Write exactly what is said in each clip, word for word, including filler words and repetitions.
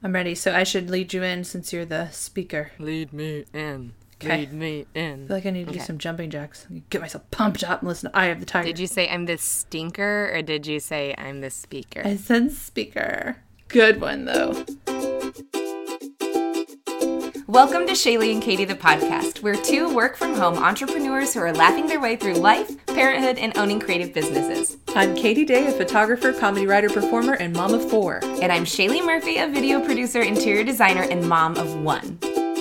I'm ready. So I should lead you in since you're the speaker. Lead me in. Okay. Lead me in. I feel like I need to Okay. do some jumping jacks. Get myself pumped up and listen to Eye of the Tiger. Did you say I'm the stinker or did you say I'm the speaker? I said speaker. Good one, though. Welcome to Shaylee and Katie, the podcast. We're two work-from-home entrepreneurs who are laughing their way through life, parenthood, and owning creative businesses. I'm Katie Day, a photographer, comedy writer, performer, and mom of four. And I'm Shaylee Murphy, a video producer, interior designer, and mom of one.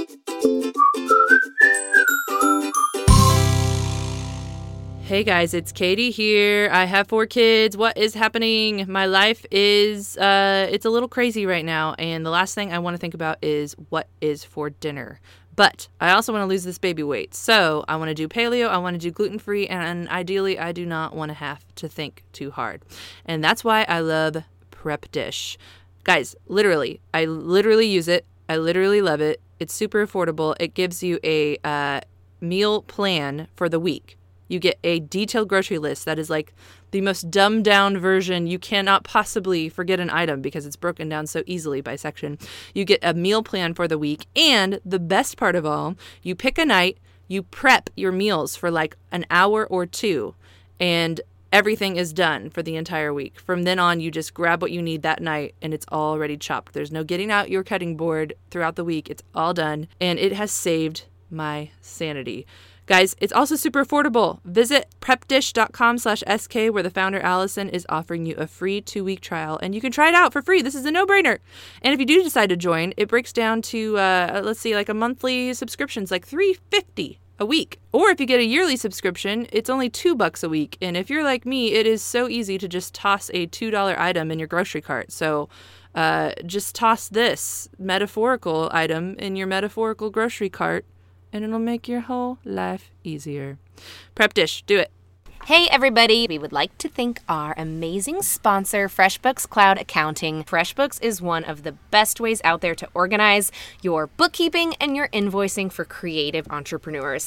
Hey guys, it's Katie here. I have four kids. What is happening? My life is, uh, it's a little crazy right now. And the last thing I want to think about is what is for dinner. But I also want to lose this baby weight. So I want to do paleo. I want to do gluten-free. And ideally, I do not want to have to think too hard. And that's why I love Prep Dish. Guys, literally, I literally use it. I literally love it. It's super affordable. It gives you a uh, meal plan for the week. You get a detailed grocery list that is like the most dumbed down version. You cannot possibly forget an item because it's broken down so easily by section. You get a meal plan for the week. And the best part of all, you pick a night, you prep your meals for like an hour or two, and everything is done for the entire week. From then on, you just grab what you need that night and it's already chopped. There's no getting out your cutting board throughout the week. It's all done. And it has saved my sanity. Guys, it's also super affordable. Visit prepdish.com slash SK where the founder Allison is offering you a free two-week trial and you can try it out for free. This is a no-brainer. And if you do decide to join, it breaks down to, uh, let's see, like a monthly subscription's like three dollars and fifty cents a week. Or if you get a yearly subscription, it's only two bucks a week. And if you're like me, it is so easy to just toss a two dollar item in your grocery cart. So uh, just toss this metaphorical item in your metaphorical grocery cart and it'll make your whole life easier. Prep Dish, do it. Hey everybody, we would like to thank our amazing sponsor, FreshBooks Cloud Accounting. FreshBooks is one of the best ways out there to organize your bookkeeping and your invoicing for creative entrepreneurs.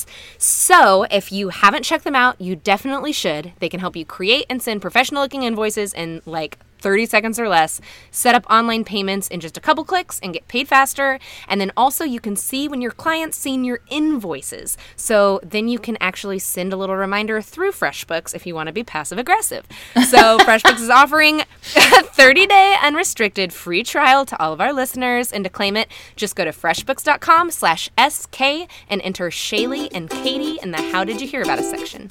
So if you haven't checked them out, you definitely should. They can help you create and send professional looking invoices in like thirty seconds or less, set up online payments in just a couple clicks and get paid faster. And then also you can see when your clients seen your invoices. So then you can actually send a little reminder through FreshBooks if you want to be passive aggressive. So FreshBooks is offering a thirty day unrestricted free trial to all of our listeners. And to claim it, just go to freshbooks.com slash SK and enter Shaylee and Katie in the How Did You Hear About Us section.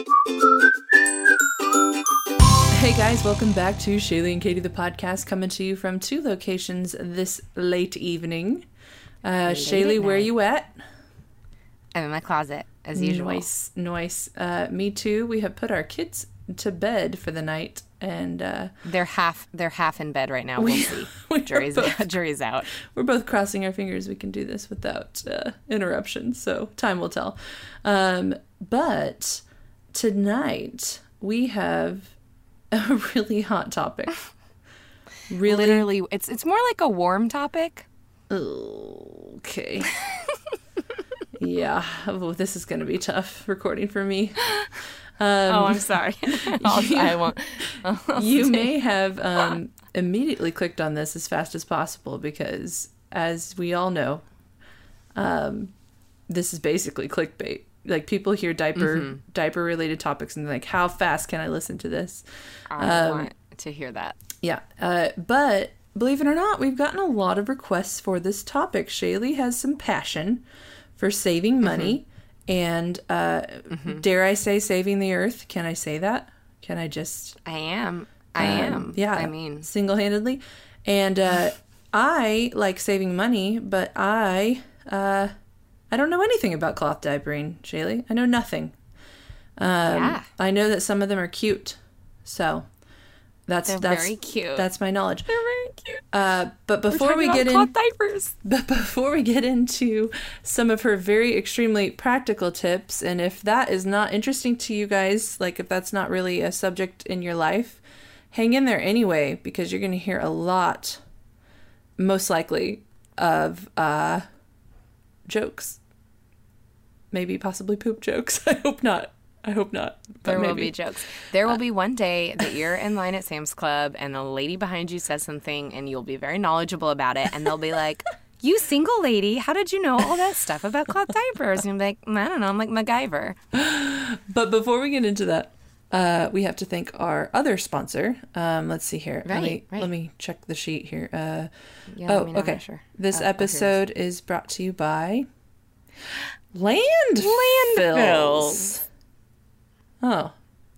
Hey guys, welcome back to Shaylee and Katie, the podcast, coming to you from two locations this late evening. Uh, Late Shaylee, at where are night. you at? I'm in my closet, as usual. Nice, nice. Uh, me too. We have put our kids to bed for the night, and uh, They're half they're half in bed right now. We- We'll see. we are Jury's, both- jury's out. we're both crossing our fingers we can do this without uh, interruption, so time will tell. Um, but tonight we have a really hot topic. Really? Literally, it's it's more like a warm topic. Okay. Yeah. Oh, this is going to be tough recording for me. Um, Oh, I'm sorry. I'll, you- I won't. I'll you stay. may have um, immediately clicked on this as fast as possible because, as we all know, um, this is basically clickbait. Like, people hear diaper Mm-hmm. diaper related topics and they're like, how fast can I listen to this? I um, want to hear that. Yeah. Uh, but believe it or not, we've gotten a lot of requests for this topic. Shaylee has some passion for saving money and, uh, dare I say, saving the earth. Can I say that? Can I just... I am. I Um, am. Yeah. I mean, single-handedly. And uh, I like saving money, but I uh, I don't know anything about cloth diapering, Shaylee. I know nothing. Um, Yeah. I know that some of them are cute, so that's they're that's very cute. that's my knowledge. They're very cute. Uh, but We're before talking we about get in, cloth diapers. but before we get into some of her very extremely practical tips, and if that is not interesting to you guys, like if that's not really a subject in your life, hang in there anyway, because you're going to hear a lot, most likely, of uh, jokes. Maybe possibly poop jokes. I hope not. I hope not. There maybe. will be jokes. There will be one day that you're in line at Sam's Club and a lady behind you says something and you'll be very knowledgeable about it. And they'll be like, you single lady, how did you know all that stuff about cloth diapers? And you'll be like, I don't know, I'm like MacGyver. But before we get into that, uh, we have to thank our other sponsor. Um, let's see here. Right, let me right. let me check the sheet here. Uh, Yeah, oh, let me know, okay. I'm sure. This Uh, episode is brought to you by Landfills. Landfills. Oh.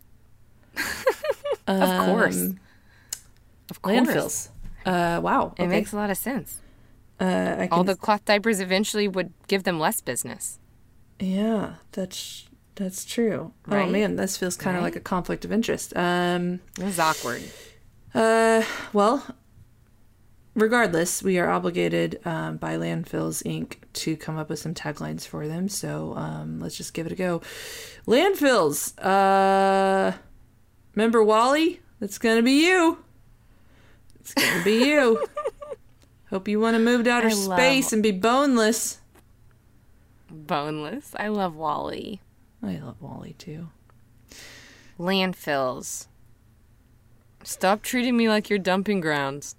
Of course. Um, Of course. Landfills. Uh, wow. It okay. makes a lot of sense. Uh, I can, All the cloth diapers eventually would give them less business. yeah, that's that's true. Oh Right? man, this feels kind of Right? like a conflict of interest. Um, It was awkward. uh, well, regardless, we are obligated um, by Landfills Incorporated to come up with some taglines for them. So um, let's just give it a go. Landfills. Uh, remember Wally? That's gonna be you. It's gonna be you. Hope you want to move to outer I love- space and be boneless. Boneless. I love Wally. I love Wally too. Landfills. Stop treating me like your dumping grounds.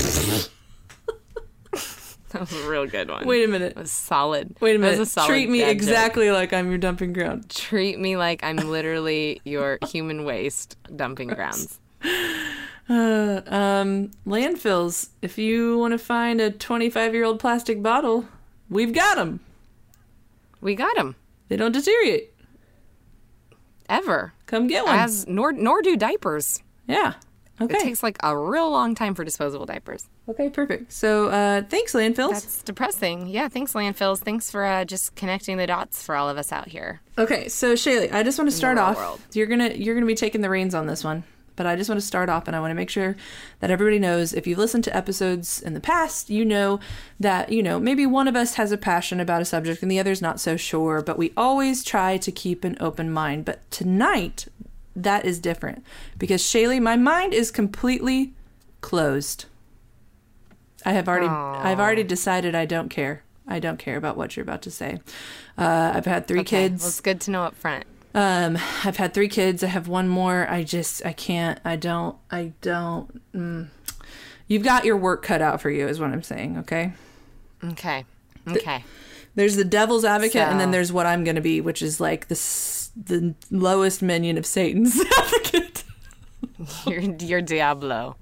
That was a real good one. Wait a minute. It was solid. Wait a That minute. was a solid Treat me dad joke. exactly like I'm your dumping ground. Treat me like I'm literally your human waste dumping grounds. Uh, um, landfills. If you want to find a twenty-five-year-old plastic bottle, we've got them. We got them. They don't deteriorate. Ever. Come get one. As nor nor do diapers. yeah. Okay. It takes like a real long time for disposable diapers. Okay, perfect. So, uh, thanks, landfills. That's depressing. Yeah, thanks, landfills. Thanks for uh, just connecting the dots for all of us out here. Okay, so Shaylee, I just want to start real off. world. You're gonna you're gonna be taking the reins on this one, but I just want to start off, and I want to make sure that everybody knows. If you've listened to episodes in the past, you know that you know maybe one of us has a passion about a subject and the other's not so sure. But we always try to keep an open mind. But tonight, that is different because Shaylee, my mind is completely closed. I have already Aw. I've already decided I don't care. I don't care about what you're about to say. Uh, I've had three Okay, kids. well, it's good to know up front. Um, I've had three kids. I have one more. I just, I can't, I don't, I don't. Mm. You've got your work cut out for you, is what I'm saying, okay? Okay. Okay. There's the devil's advocate, and then So- there's what I'm going to be, which is like the, s- the lowest minion of Satan's advocate. You're, you're Diablo.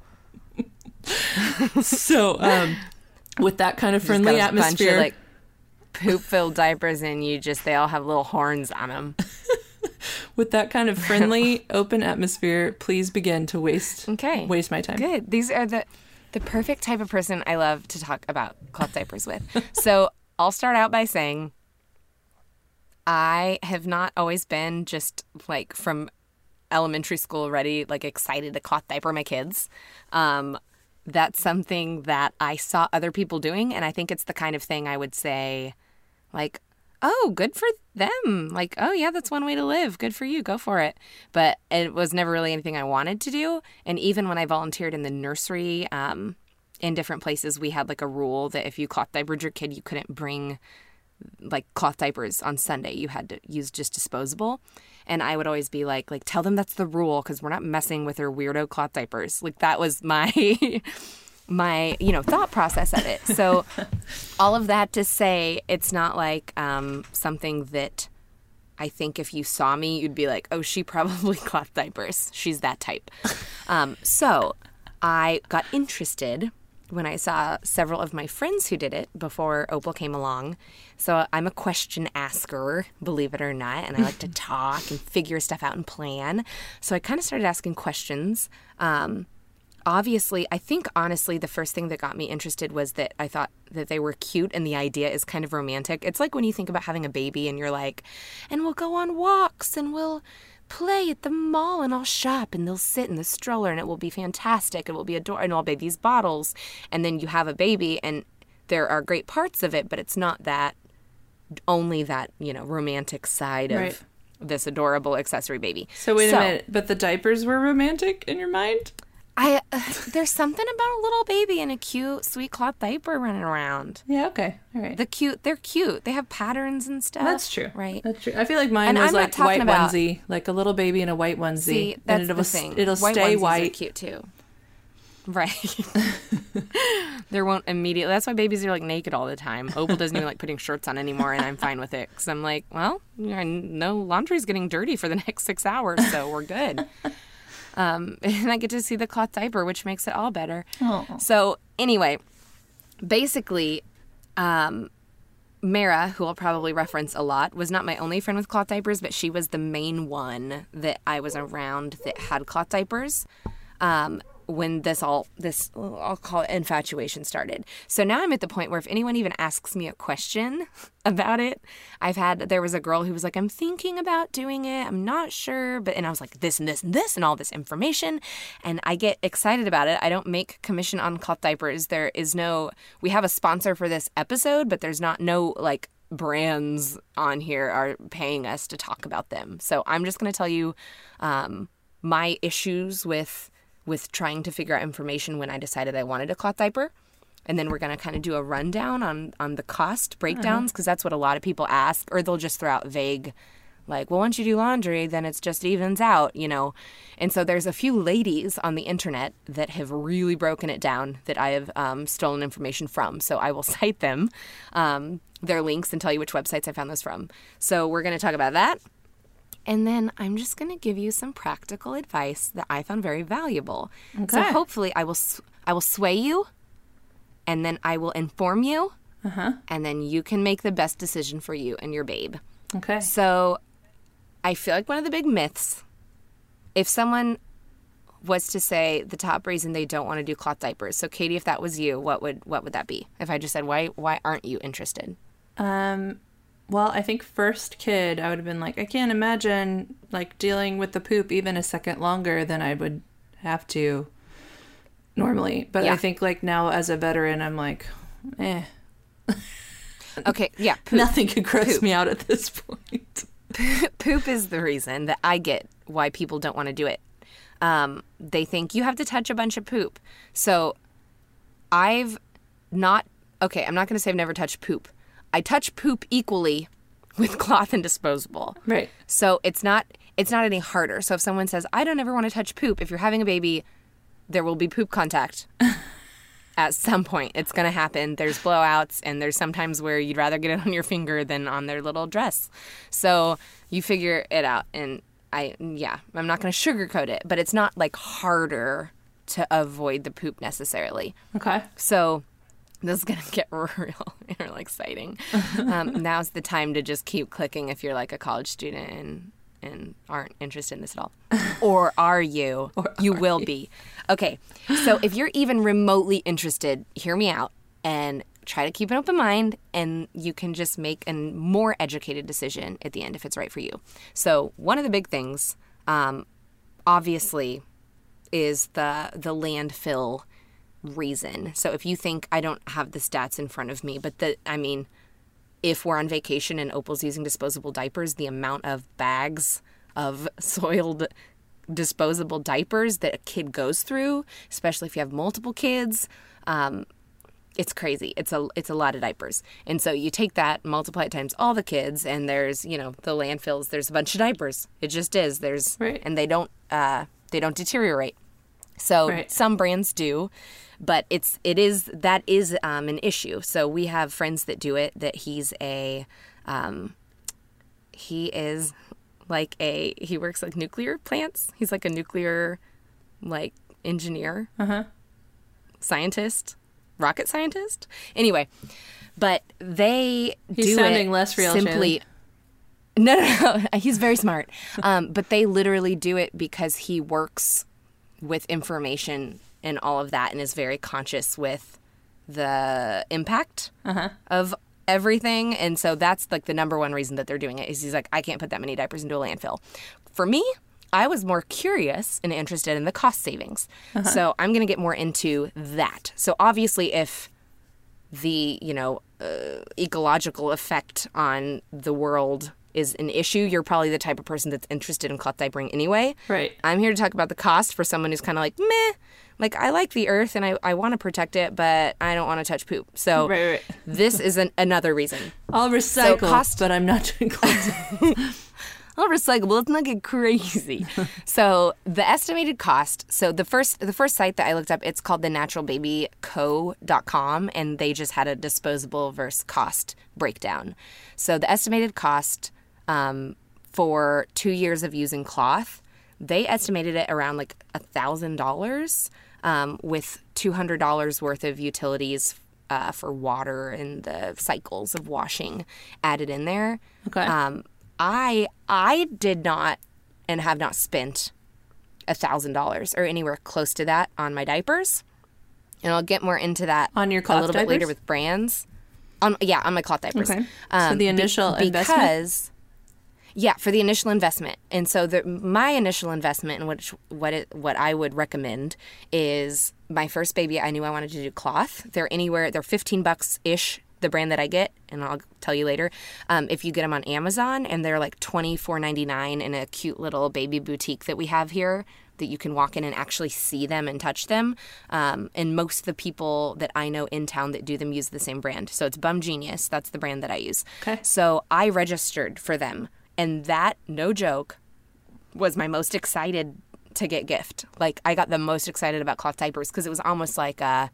So, um, with that kind of Just friendly got a bunch atmosphere. of, like, poop-filled diapers, and you just, they all have little horns on them. with that kind of friendly, open atmosphere, please begin to waste, Okay. waste my time. Good. These are the the perfect type of person I love to talk about cloth diapers with. So I'll start out by saying I have not always been just like from elementary school ready, like excited to cloth diaper my kids. Um, that's something that I saw other people doing, and I think it's the kind of thing I would say, like, oh, good for them. Like, oh, yeah, that's one way to live. Good for you. Go for it. But it was never really anything I wanted to do. And even when I volunteered in the nursery, um, in different places, we had like a rule that if you cloth diapered your kid, you couldn't bring like cloth diapers on Sunday. You had to use just disposable. And I would always be like, like, tell them that's the rule because we're not messing with their weirdo cloth diapers. Like, that was my... my, you know, thought process of it. So all of that to say, it's not like um, something that I think if you saw me, you'd be like, oh, she probably cloth diapers. She's that type. Um, so I got interested when I saw several of my friends who did it before Opal came along. So I'm a question asker, believe it or not, and I like to talk and figure stuff out and plan. So I kind of started asking questions. Um, Obviously, I think honestly, the first thing that got me interested was that I thought that they were cute and the idea is kind of romantic. It's like when you think about having a baby and you're like, and we'll go on walks and we'll play at the mall and I'll shop and they'll sit in the stroller and it will be fantastic. It will be adorable and I'll buy these bottles. And then you have a baby and there are great parts of it, but it's not that, only that, you know, romantic side of Right. this adorable accessory baby. So wait a minute, but the diapers were romantic in your mind? I uh, there's something about a little baby in a cute, sweet cloth diaper running around. Yeah, okay. All right. The cute, they're cute. They have patterns and stuff. That's true. Right. That's true. I feel like mine And was I'm not like talking white about- onesie, like a little baby in a white onesie. See, that's and it'll, the thing. It'll white stay onesies white. Are cute too. Right. There won't immediately. That's why babies are like naked all the time. Opal doesn't even like putting shirts on anymore, and I'm fine with it because I'm like, well, no laundry's getting dirty for the next six hours, so we're good. Um, and I get to see the cloth diaper, which makes it all better. Oh. So anyway, basically, um, Mara, who I'll probably reference a lot, was not my only friend with cloth diapers, but she was the main one that I was around that had cloth diapers. Um, when this all, this, I'll call it infatuation started. So now I'm at the point where if anyone even asks me a question about it, I've had, there was a girl who was like, I'm thinking about doing it. I'm not sure. But, and I was like, this and this and this and all this information. And I get excited about it. I don't make commission on cloth diapers. There is no, we have a sponsor for this episode, but there's not no like brands on here are paying us to talk about them. So I'm just going to tell you, um, my issues with with trying to figure out information when I decided I wanted a cloth diaper. And then we're going to kind of do a rundown on, on the cost breakdowns because that's what a lot of people ask, or they'll just throw out vague, like, well, once you do laundry, then it's just evens out, you know. And so there's a few ladies on the internet that have really broken it down that I have um, stolen information from. So I will cite them, um, their links, and tell you which websites I found those from. So we're going to talk about that. And then I'm just going to give you some practical advice that I found very valuable. Okay. So hopefully I will sw- I will sway you, and then I will inform you, Uh-huh. and then you can make the best decision for you and your babe. Okay. So I feel like one of the big myths, if someone was to say the top reason they don't want to do cloth diapers. So Katie, if that was you, what would what would that be? If I just said, why why aren't you interested? Um, well, I think first kid, I would have been like, I can't imagine like dealing with the poop even a second longer than I would have to normally. But Yeah. I think like now as a veteran, I'm like, eh, Okay, yeah, poop. nothing could gross Poop. me out at this point. Poop is the reason that I get why people don't want to do it. Um, they think you have to touch a bunch of poop. So I've not, okay, I'm not going to say I've never touched poop. I touch poop equally with cloth and disposable. Right. So it's not, it's not any harder. So if someone says, I don't ever want to touch poop, if you're having a baby, there will be poop contact. At some point, it's going to happen. There's blowouts, and there's sometimes where you'd rather get it on your finger than on their little dress. So you figure it out. And I, yeah, I'm not going to sugarcoat it, but it's not like harder to avoid the poop necessarily. Okay. So this is going to get real, real exciting. Um, now's the time to just keep clicking if you're like a college student and and aren't interested in this at all. Or are you? Or you are will you? be. Okay, so if you're even remotely interested, hear me out and try to keep an open mind, and you can just make a more educated decision at the end if it's right for you. So one of the big things, um, obviously, is the the landfill reason. So if you think, I don't have the stats in front of me, but the I mean, if we're on vacation and Opal's using disposable diapers, the amount of bags of soiled disposable diapers that a kid goes through, especially if you have multiple kids, um, it's crazy. It's a it's a lot of diapers. And so you take that, multiply it times all the kids, and there's, you know, the landfills, there's a bunch of diapers. It just is. There's Right. and they don't uh, they don't deteriorate. So Right. some brands do, but it's it is that is um, an issue. So we have friends that do it. That he's a um, he is like a he works like nuclear plants. He's like a nuclear like engineer, Uh-huh. scientist, rocket scientist. Anyway, but they He's do sounding it less real, simply. Shaylee. No, no, no. He's very smart. Um, but they literally do it because he works with information and all of that and is very conscious with the impact Uh-huh. of everything. And so that's like the number one reason that they're doing it is he's like, I can't put that many diapers into a landfill. For me, I was more curious and interested in the cost savings. So I'm going to get more into that. So obviously if the, you know, uh, ecological effect on the world is an issue, you're probably the type of person that's interested in cloth diapering anyway. Right. I'm here to talk about the cost for someone who's kind of like, meh, like I like the earth and I, I want to protect it, but I don't want to touch poop. So Right, right. this is an, another reason. I'll recycle, cost- but I'm not doing cloth. I'll recycle. Let's not get crazy. So the estimated cost. So the first the first site that I looked up, it's called the natural baby co dot com, and they just had a disposable versus cost breakdown. So the estimated cost um, for two years of using cloth, they estimated it around like a thousand dollars, um, with two hundred dollars worth of utilities uh, for water and the cycles of washing added in there. Okay. Um, I I did not and have not spent a thousand dollars or anywhere close to that on my diapers, and I'll get more into that On your a cloth little diapers? bit later with brands. On yeah, on my cloth diapers. Okay. Um, So the initial be- investment? because yeah, for the initial investment, and so the my initial investment and what what it, what I would recommend is my first baby. I knew I wanted to do cloth. They're anywhere. They're fifteen bucks ish. The brand that I get, and I'll tell you later, um, if you get them on Amazon, and they're like twenty-four ninety-nine in a cute little baby boutique that we have here that you can walk in and actually see them and touch them. Um, and most of the people that I know in town that do them use the same brand. So it's Bum Genius. That's the brand that I use. Okay. So I registered for them, and that, no joke, was my most excited to get gift. Like, I got the most excited about cloth diapers because it was almost like a,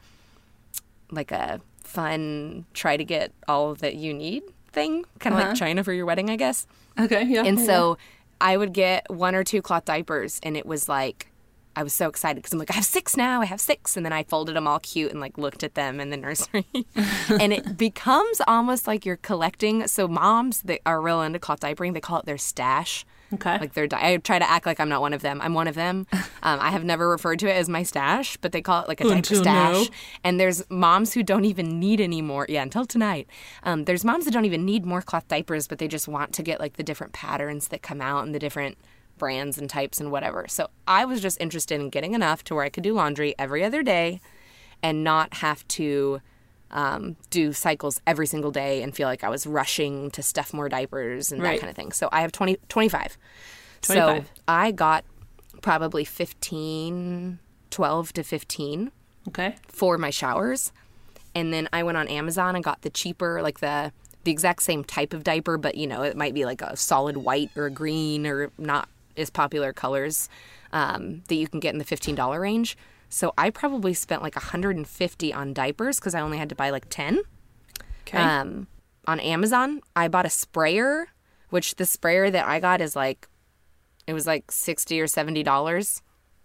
like a fun try to get all that you need thing, kind of Uh-huh. like China for your wedding, I guess. Okay, yeah. And yeah, so I would get one or two cloth diapers, and it was like, I was so excited because I'm like, I have six now, I have six. And then I folded them all cute and like looked at them in the nursery. And it becomes almost like you're collecting. So moms that are real into cloth diapering, they call it their stash. Okay. Like they're, di- I try to act like I'm not one of them. I'm one of them. Um, I have never referred to it as my stash, but they call it like a diaper Until stash. now. And there's moms who don't even need any more. Yeah, until tonight. Um, there's moms that don't even need more cloth diapers, but they just want to get like the different patterns that come out and the different brands and types and whatever. So I was just interested in getting enough to where I could do laundry every other day and not have to um, do cycles every single day and feel like I was rushing to stuff more diapers and Right. that kind of thing. So I have twenty, twenty-five. twenty-five. So I got probably fifteen, twelve to fifteen Okay. for my showers. And then I went on Amazon and got the cheaper, like the the exact same type of diaper, but you know, it might be like a solid white or a green or not as popular colors um, that you can get in the fifteen dollars range. So I probably spent like one hundred fifty on diapers because I only had to buy like ten. Okay. Um, on Amazon, I bought a sprayer, which the sprayer that I got is like, it was like sixty or seventy dollars.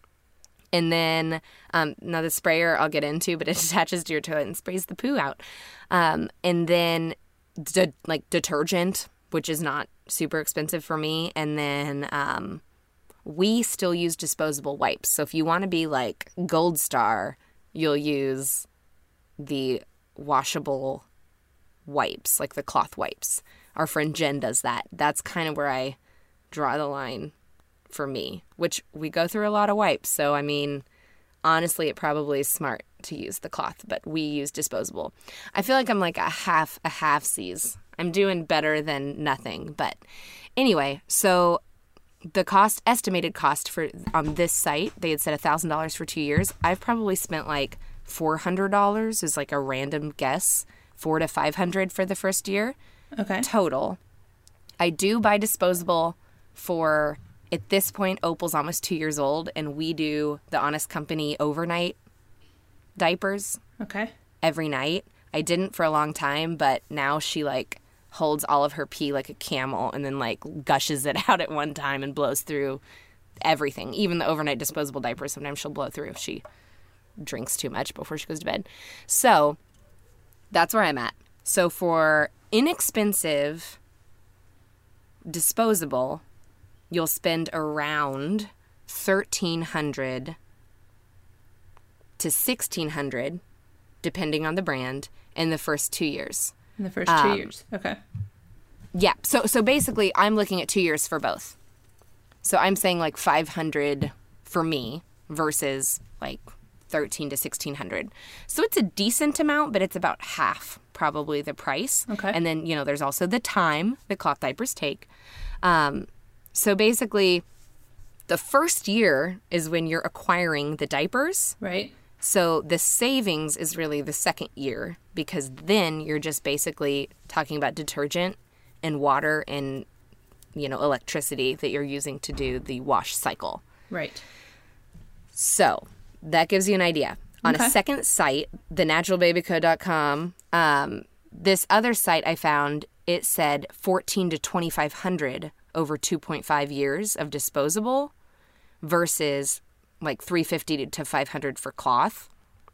And then, um, now the sprayer I'll get into, but it attaches to your toilet and sprays the poo out. Um, and then de- like detergent, which is not super expensive for me. And then um, we still use disposable wipes. So if you want to be like Gold Star, you'll use the washable wipes, like the cloth wipes. Our friend Jen does that. That's kind of where I draw the line for me, which we go through a lot of wipes. So, I mean, honestly, it probably is smart to use the cloth, but we use disposable. I feel like I'm like a half, a half seas. I'm doing better than nothing. But anyway, so the cost, estimated cost for on this site, they had said one thousand dollars for two years. I've probably spent like four hundred dollars is like a random guess, four to five hundred for the first year Okay. total. I do buy disposable for, at this point, Opal's almost two years old, and we do the Honest Company overnight diapers Okay. every night. I didn't for a long time, but now she like holds all of her pee like a camel and then like gushes it out at one time and blows through everything. Even the overnight disposable diapers, sometimes she'll blow through if she drinks too much before she goes to bed. So that's where I'm at. So for inexpensive disposable, you'll spend around thirteen hundred dollars to sixteen hundred dollars, depending on the brand, in the first two years. In the first two Um, years. Okay. Yeah. So so basically, I'm looking at two years for both. So I'm saying like five hundred for me versus like thirteen to sixteen hundred. So it's a decent amount, but it's about half probably the price. Okay. And then, you know, there's also the time that cloth diapers take. Um, so basically, the first year is when you're acquiring the diapers. Right. So the savings is really the second year, because then you're just basically talking about detergent and water and, you know, electricity that you're using to do the wash cycle. Right. So that gives you an idea. On Okay. a second site, the natural baby co dot com, um, this other site I found, it said fourteen to twenty-five hundred over two point five years of disposable versus like three fifty to five hundred for cloth.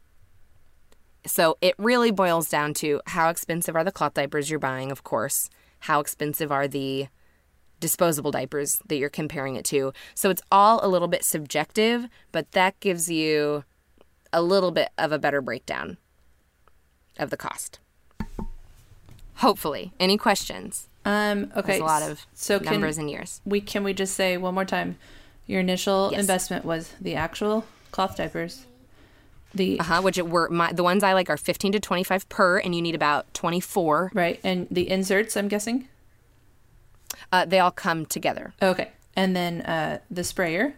So it really boils down to how expensive are the cloth diapers you're buying, of course. How expensive are the disposable diapers that you're comparing it to. So it's all a little bit subjective, but that gives you a little bit of a better breakdown of the cost. Hopefully. Any questions? Um, okay. There's a lot of so can numbers and years. we can we just say one more time, your initial Yes. investment was the actual cloth diapers. The Uh-huh, which it were my, the ones I like are fifteen to twenty-five per, and you need about twenty-four. right, and the inserts, I'm guessing. Uh, they all come together. Okay. And then uh, the sprayer.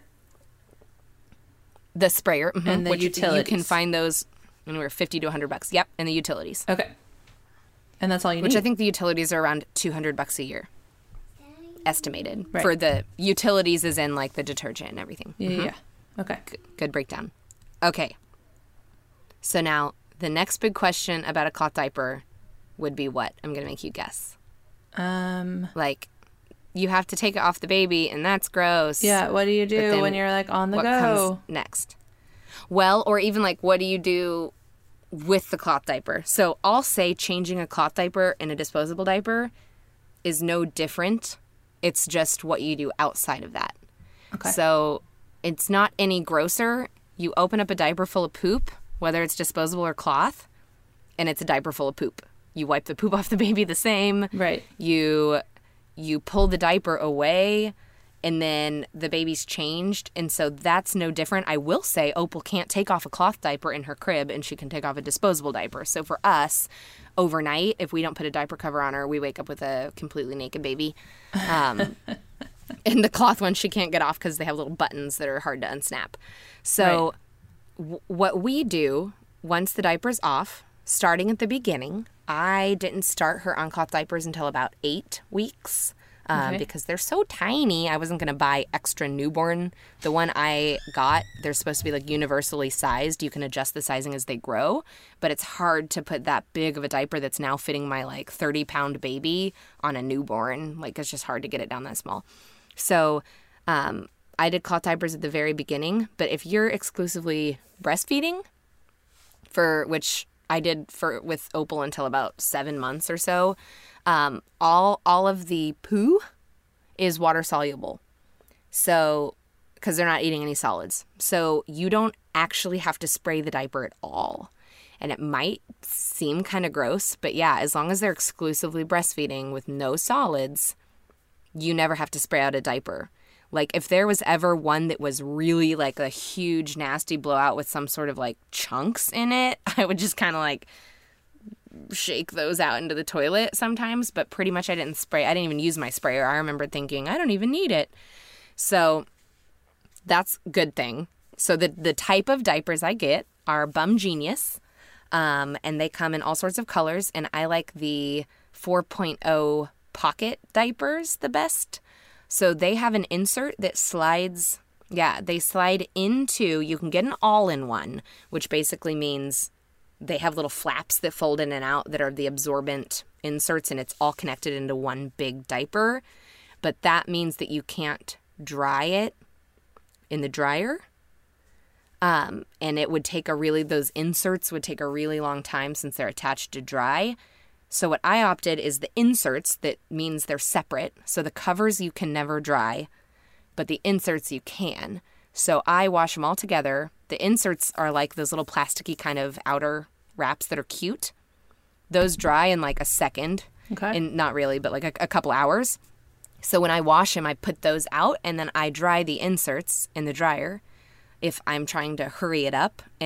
The sprayer, mhm, And the which you can utilities. find those anywhere fifty to one hundred bucks. Yep, and the utilities. Okay. And that's all you Which need. I think the utilities are around two hundred bucks a year. Estimated. Right. For the utilities is in like the detergent and everything. Yeah, yeah, yeah. Okay. Good, good breakdown. Okay. So now the next big question about a cloth diaper would be what? I'm going to make you guess. Um. Like, you have to take it off the baby, and that's gross. Yeah. What do you do then when you're like on the What go? comes next? Well, or even like, what do you do with the cloth diaper? So I'll say changing a cloth diaper and a disposable diaper is no different. It's just what you do outside of that. Okay. So it's not any grosser. You open up a diaper full of poop, whether it's disposable or cloth, and it's a diaper full of poop. You wipe the poop off the baby the same. Right. You you pull the diaper away, and then the baby's changed, and so that's no different. I will say Opal can't take off a cloth diaper in her crib, and she can take off a disposable diaper. So for us, overnight, if we don't put a diaper cover on her, we wake up with a completely naked baby. Um, and the cloth ones she can't get off because they have little buttons that are hard to unsnap. So w- what we do once the diaper's off, starting at the beginning, I didn't start her on cloth diapers until about eight weeks. Um, Okay. Because they're so tiny, I wasn't going to buy extra newborn. The one I got, they're supposed to be like universally sized. You can adjust the sizing as they grow, but it's hard to put that big of a diaper that's now fitting my like thirty pound baby on a newborn. Like, it's just hard to get it down that small. So um, I did cloth diapers at the very beginning, but if you're exclusively breastfeeding, for which I did for with Opal until about seven months or so, Um, all all of the poo is water soluble. So, because they're not eating any solids. So you don't actually have to spray the diaper at all. And it might seem kind of gross, but yeah, as long as they're exclusively breastfeeding with no solids, you never have to spray out a diaper. Like, if there was ever one that was really like a huge nasty blowout with some sort of like chunks in it, I would just kind of like shake those out into the toilet sometimes, but pretty much I didn't spray. I didn't even use my sprayer. I remember thinking, I don't even need it. So that's a good thing. So the, the type of diapers I get are Bum Genius, um, and they come in all sorts of colors, and I like the four point oh pocket diapers the best. So they have an insert that slides, yeah, they slide into, you can get an all-in-one, which basically means they have little flaps that fold in and out that are the absorbent inserts, and it's all connected into one big diaper. But that means that you can't dry it in the dryer. Um, and it would take a really, those inserts would take a really long time since they're attached to dry. So what I opted is the inserts, that means they're separate. So the covers you can never dry, but the inserts you can. So I wash them all together. The inserts are like those little plasticky kind of outer wraps that are cute. Those dry in like a second. Okay. And not really, but like a, a couple hours. So when I wash them, I put those out, and then I dry the inserts in the dryer if I'm trying to hurry it up. And it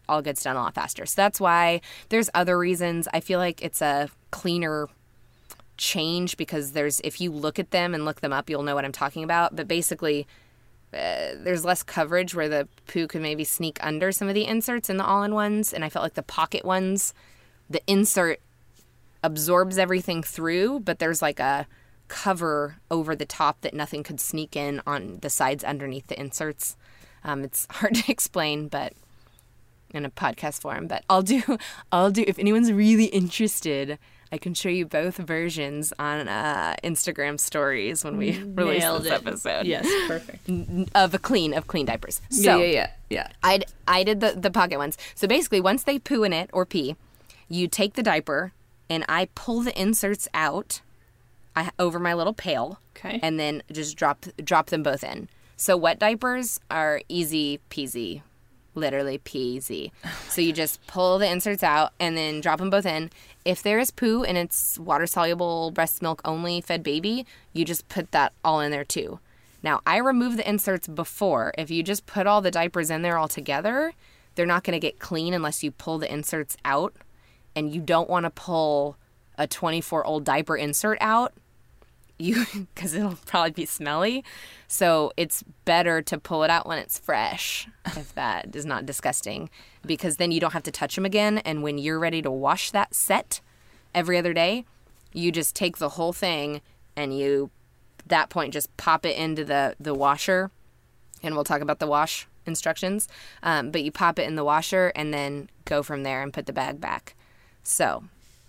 all gets done a lot faster. So that's why. There's other reasons. I feel like it's a cleaner change because there's, if you look at them and look them up, you'll know what I'm talking about. But basically, uh, there's less coverage where the poo could maybe sneak under some of the inserts in the all-in-ones. And I felt like the pocket ones, the insert absorbs everything through, but there's like a cover over the top that nothing could sneak in on the sides underneath the inserts. Um, it's hard to explain, but in a podcast form. But I'll do, I'll do. If anyone's really interested, I can show you both versions on uh, Instagram stories when we release Nailed this it. episode. Yes, perfect. Of a clean of clean diapers. Yeah, So yeah, yeah, yeah. I I did the the pocket ones. So basically, once they poo in it or pee, you take the diaper and I pull the inserts out I, over my little pail. Okay. And then just drop drop them both in. So wet diapers are easy peasy, literally peasy. So you just pull the inserts out and then drop them both in. If there is poo and it's water-soluble, breast milk only fed baby, you just put that all in there too. Now, I remove the inserts before. If you just put all the diapers in there all together, they're not going to get clean unless you pull the inserts out. And you don't want to pull a twenty-four-old diaper insert out you because it'll probably be smelly. So it's better to pull it out when it's fresh, if that is not disgusting, because then you don't have to touch them again. And when you're ready to wash that set every other day, you just take the whole thing and you, at that point, just pop it into the, the washer. And we'll talk about the wash instructions. Um, but you pop it in the washer and then go from there and put the bag back. So,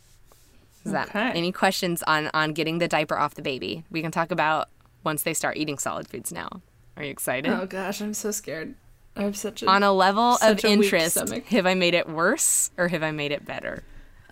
is that Okay. any questions on, on getting the diaper off the baby? We can talk about once they start eating solid foods now. Are you excited? Oh gosh, I'm so scared. I have such a On a level such of a weak interest, stomach. have I made it worse or have I made it better?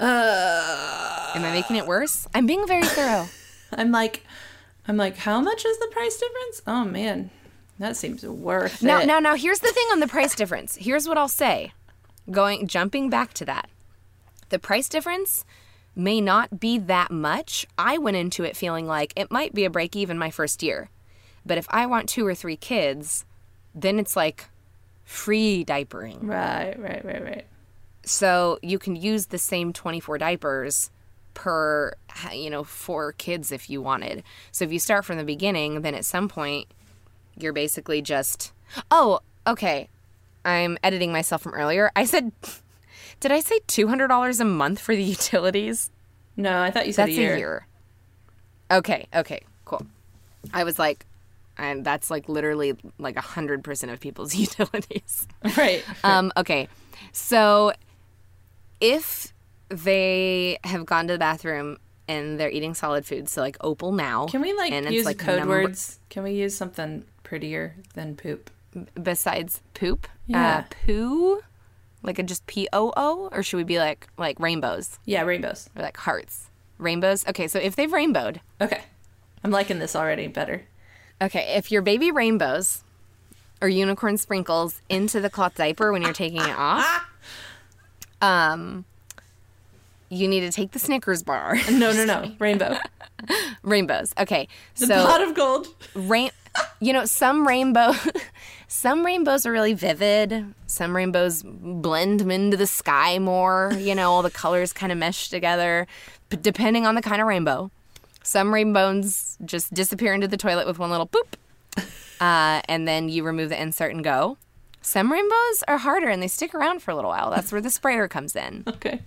Uh, Am I making it worse? I'm being very thorough. I'm like, I'm like, how much is the price difference? Oh man, that seems worth Now, it. now, now, here's the thing on the price difference. Here's what I'll say. Going, jumping back to that. The price difference may not be that much. I went into it feeling like it might be a break even my first year. But if I want two or three kids, then it's like free diapering. Right, right, right, right. So you can use the same twenty-four diapers per, you know, four kids if you wanted. So if you start from the beginning, then at some point you're basically just, oh, okay. I'm editing myself from earlier. I said, did I say two hundred dollars a month for the utilities? No, I thought you said That's a year. a year. Okay, okay, cool. I was like, and that's like literally like one hundred percent of people's utilities. Right. Um, okay, so if they have gone to the bathroom and they're eating solid food, so like Opal now. Can we like and it's, use like, code number- words? Can we use something prettier than poop? besides poop? Yeah. Uh, poo? Like a just P O O? Or should we be like like rainbows? Yeah, rainbows. Or like hearts? Rainbows? Okay, so if they've rainbowed. Okay. I'm liking this already better. Okay, if your baby rainbows or unicorn sprinkles into the cloth diaper when you're taking it off, um, you need to take the Snickers bar. No, no, no. Rainbow. Rainbows. Okay, The so pot of gold. rain. You know, some rainbow, some rainbows are really vivid. Some rainbows blend into the sky more. You know, all the colors kind of mesh together, but depending on the kind of rainbow. Some rainbows just disappear into the toilet with one little boop, uh, and then you remove the insert and go. Some rainbows are harder and they stick around for a little while. That's where the sprayer comes in. Okay.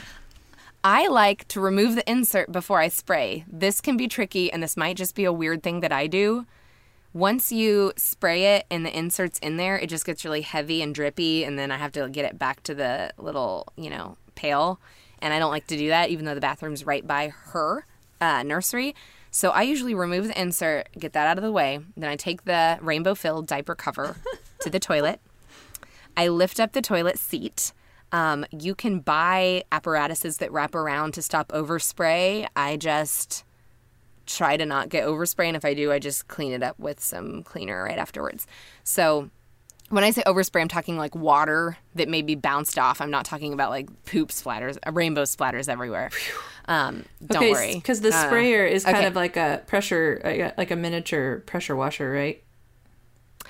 I like to remove the insert before I spray. This can be tricky, and this might just be a weird thing that I do. Once you spray it and the insert's in there, it just gets really heavy and drippy, and then I have to get it back to the little, you know, pail. And I don't like to do that, even though the bathroom's right by her uh, nursery. So I usually remove the insert, get that out of the way. Then I take the rainbow-filled diaper cover to the toilet. I lift up the toilet seat. Um, you can buy apparatuses that wrap around to stop overspray. I just try to not get overspray, and if I do, I just clean it up with some cleaner right afterwards. So when I say overspray, I'm talking like water that may be bounced off. I'm not talking about like poop splatters, uh, rainbow splatters everywhere. Um, don't okay, worry. Because the Uh, sprayer is kind okay. of like a pressure, uh, like a miniature pressure washer, right?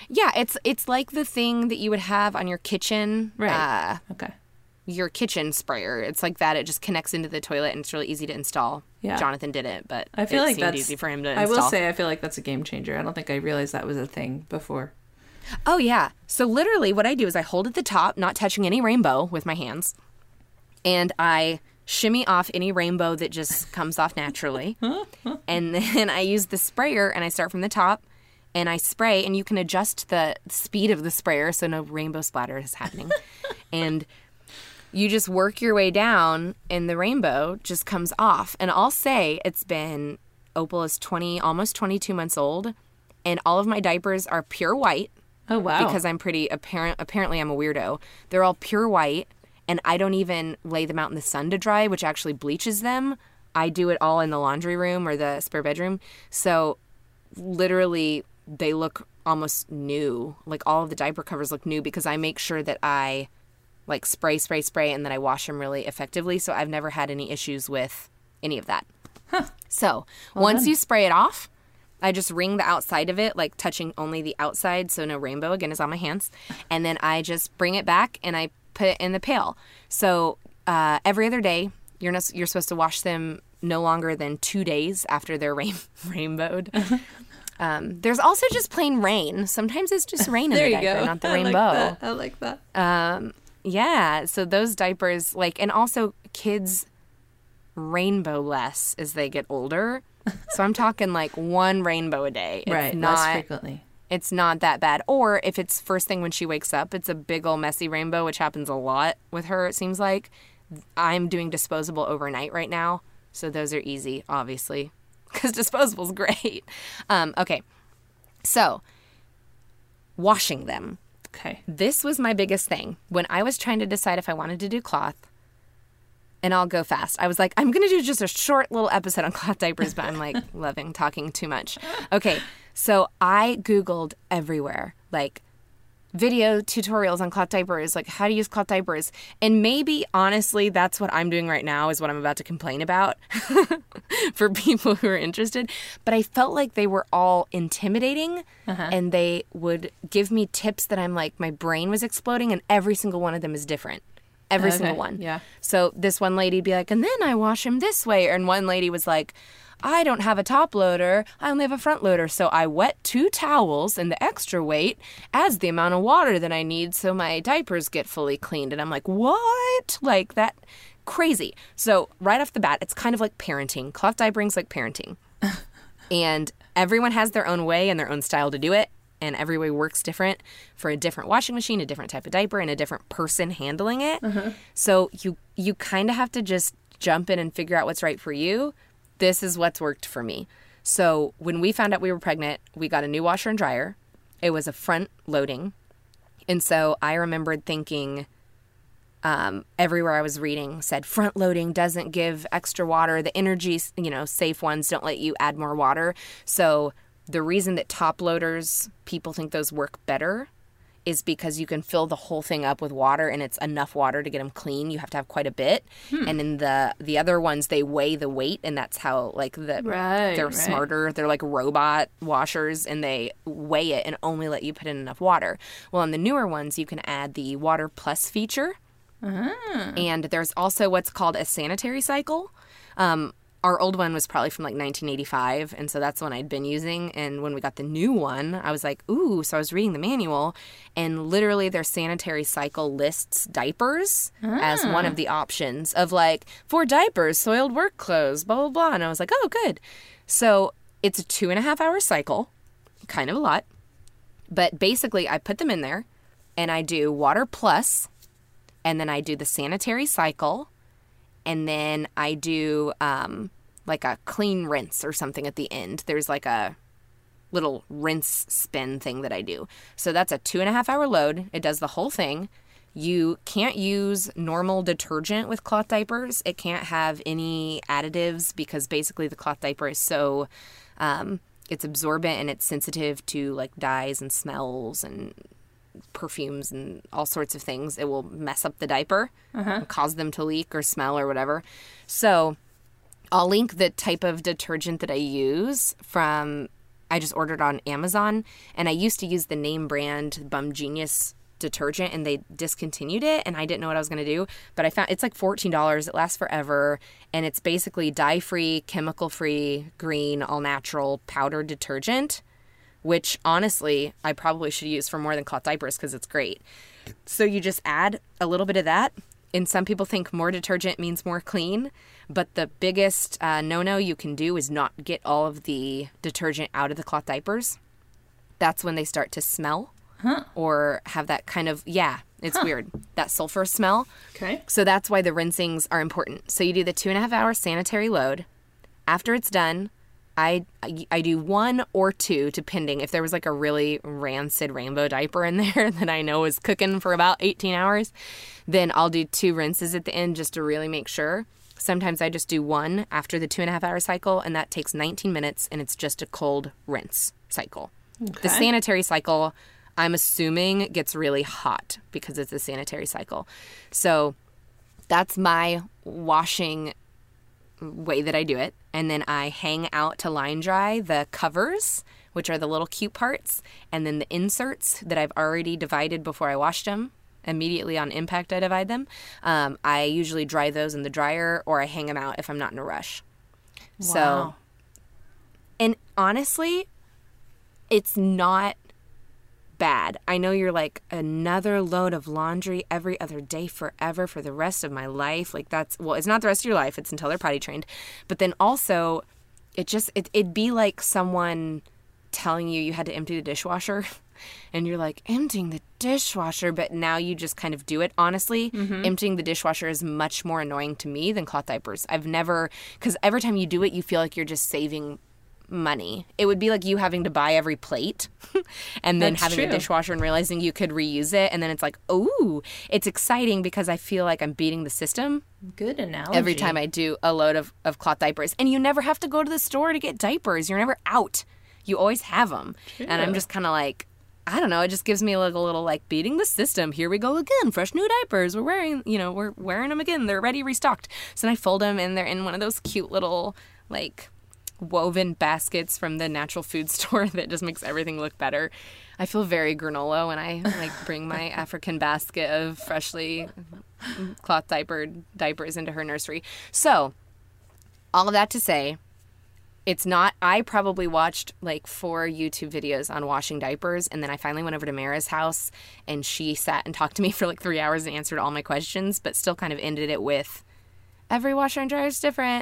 Yeah, it's it's like the thing that you would have on your kitchen. Right. Uh, Okay. your kitchen sprayer. It's like that. It just connects into the toilet and it's really easy to install. Yeah. Jonathan did it, but I feel it like seemed that's easy for him to I install. will say I feel like that's a game changer. I don't think I realized that was a thing before. Oh, yeah. So literally what I do is I hold at the top, not touching any rainbow with my hands, and I shimmy off any rainbow that just comes off naturally. And then I use the sprayer and I start from the top and I spray, and you can adjust the speed of the sprayer so no rainbow splatter is happening. And you just work your way down and the rainbow just comes off. And I'll say it's been, Opal is twenty, almost twenty-two months old, and all of my diapers are pure white. Oh, wow. Because I'm pretty apparent. Apparently, I'm a weirdo. They're all pure white, and I don't even lay them out in the sun to dry, which actually bleaches them. I do it all in the laundry room or the spare bedroom. So literally, they look almost new. Like all of the diaper covers look new because I make sure that I like spray, spray, spray, and then I wash them really effectively. So I've never had any issues with any of that. Huh. So Well once done. you spray it off, I just wring the outside of it, like touching only the outside, so no rainbow, again, is on my hands. And then I just bring it back and I put it in the pail. So uh, every other day, you're not, you're supposed to wash them no longer than two days after they're rain, rainbowed. Um, there's also just plain rain. Sometimes it's just rain in There the you diaper, go. not the I rainbow. like that. I like that. Um, yeah, so those diapers, like, and also kids rainbow less as they get older. So I'm talking like one rainbow a day. It's Right. not, Less frequently. It's not that bad. Or if it's first thing when she wakes up, it's a big old messy rainbow, which happens a lot with her, it seems like. I'm doing disposable overnight right now. So those are easy, obviously, because disposable's great. Um, okay. So washing them. Okay. This was my biggest thing. When I was trying to decide if I wanted to do cloth, and I'll go fast. I was like, I'm going to do just a short little episode on cloth diapers, but I'm like loving talking too much. Okay, so I Googled everywhere, like video tutorials on cloth diapers, like how to use cloth diapers. And maybe, honestly, that's what I'm doing right now is what I'm about to complain about for people who are interested. But I felt like they were all intimidating, uh-huh. and they would give me tips that I'm like, my brain was exploding, and every single one of them is different. Every Okay, single one. yeah. So this one lady'd be like, and then I wash him this way. And one lady was like, I don't have a top loader. I only have a front loader. So I wet two towels, and the extra weight adds the amount of water that I need so my diapers get fully cleaned. And I'm like, what? Like that crazy. So right off the bat, it's kind of like parenting. Cloth diapering's like parenting. And everyone has their own way and their own style to do it. And every way works different for a different washing machine, a different type of diaper, and a different person handling it. Uh-huh. So you you kind of have to just jump in and figure out what's right for you. This is what's worked for me. So when we found out we were pregnant, we got a new washer and dryer. It was a front loading. And so I remembered thinking, um, everywhere I was reading said front loading doesn't give extra water. The energy, you know, safe ones don't let you add more water. So the reason that top loaders, people think those work better is because you can fill the whole thing up with water, and it's enough water to get them clean. You have to have quite a bit. Hmm. And in the the other ones, they weigh the weight, and that's how, like, the Right, they're right. smarter. They're like robot washers, and they weigh it and only let you put in enough water. Well, on the newer ones, you can add the Water Plus feature. Uh-huh. And there's also what's called a sanitary cycle. Um, our old one was probably from like nineteen eighty-five, and so that's the one I'd been using. And when we got the new one, I was like, ooh, so I was reading the manual, and literally their sanitary cycle lists diapers ah. as one of the options of like, for diapers, soiled work clothes, blah, blah, blah. And I was like, oh, good. So it's a two and a half hour cycle, kind of a lot. But basically, I put them in there, and I do Water Plus, and then I do the sanitary cycle, and then I do um, like a clean rinse or something at the end. There's like a little rinse spin thing that I do. So that's a two and a half hour load. It does the whole thing. You can't use normal detergent with cloth diapers. It can't have any additives because basically the cloth diaper is so, um, it's absorbent and it's sensitive to like dyes and smells and perfumes and all sorts of things. It will mess up the diaper uh-huh. and cause them to leak or smell or whatever. So I'll link the type of detergent that I use from I just ordered on Amazon, and I used to use the name brand Bum Genius detergent, and they discontinued it, and I didn't know what I was going to do, but I found it's like fourteen dollars. It lasts forever, and it's basically dye-free, chemical-free, green, all-natural powdered detergent, which honestly I probably should use for more than cloth diapers because it's great. So you just add a little bit of that, and some people think more detergent means more clean, but the biggest uh, no-no you can do is not get all of the detergent out of the cloth diapers. That's when they start to smell. Huh. Or have that kind of, yeah, it's huh. weird, that sulfur smell. Okay. So that's why the rinsings are important. So you do the two and a half hour sanitary load. After it's done, I, I do one or two, depending. If there was like a really rancid rainbow diaper in there that I know is cooking for about eighteen hours, then I'll do two rinses at the end just to really make sure. Sometimes I just do one after the two and a half hour cycle, and that takes nineteen minutes, and it's just a cold rinse cycle. Okay. The sanitary cycle, I'm assuming, it gets really hot because it's a sanitary cycle. So that's my washing way that I do it. And then I hang out to line dry the covers, which are the little cute parts, and then the inserts that I've already divided before I washed them. Immediately on impact, I divide them. Um, I usually dry those in the dryer, or I hang them out if I'm not in a rush. Wow. So, and honestly, it's not bad. I know you're like, another load of laundry every other day forever for the rest of my life. Like that's, well, it's not the rest of your life. It's until they're potty trained. But then also, it just, it, it'd be like someone telling you you had to empty the dishwasher. And you're like, emptying the dishwasher, but now you just kind of do it. Honestly, mm-hmm. emptying the dishwasher is much more annoying to me than cloth diapers. I've never, because every time you do it, you feel like you're just saving money. It would be like you having to buy every plate and then That's having true. a dishwasher and realizing you could reuse it. And then it's like, oh, it's exciting because I feel like I'm beating the system. Good analogy. Every time I do a load of, of cloth diapers. And you never have to go to the store to get diapers. You're never out. You always have them. True. And I'm just kind of like, I don't know, it just gives me like a little like beating the system. Here we go again. Fresh new diapers. We're wearing, you know, we're wearing them again. They're already restocked. So then I fold them and they're in one of those cute little like woven baskets from the natural food store that just makes everything look better. I feel very granola when I like bring my African basket of freshly cloth diapered diapers into her nursery. So all of that to say, it's not, I probably watched like four YouTube videos on washing diapers, and then I finally went over to Mara's house and she sat and talked to me for like three hours and answered all my questions, but still kind of ended it with, every washer and dryer is different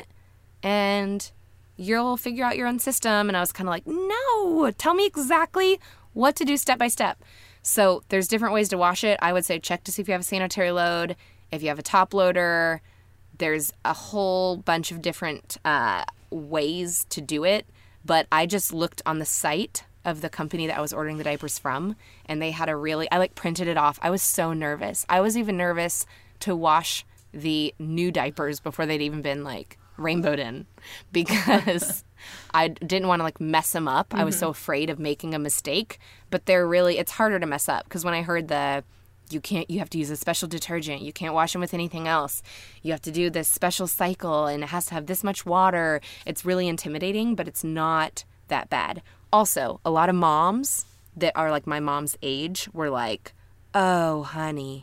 and you'll figure out your own system. And I was kind of like, no, tell me exactly what to do step by step. So there's different ways to wash it. I would say check to see if you have a sanitary load, if you have a top loader. There's a whole bunch of different uh, ways to do it, but I just looked on the site of the company that I was ordering the diapers from, and they had a really, I like printed it off. I was so nervous. I was even nervous to wash the new diapers before they'd even been like rainbowed in because I didn't want to like mess them up. Mm-hmm. I was so afraid of making a mistake, but they're really, it's harder to mess up because when I heard the You can't, you have to use a special detergent. You can't wash them with anything else. You have to do this special cycle and it has to have this much water. It's really intimidating, but it's not that bad. Also, a lot of moms that are like my mom's age were like, oh, honey,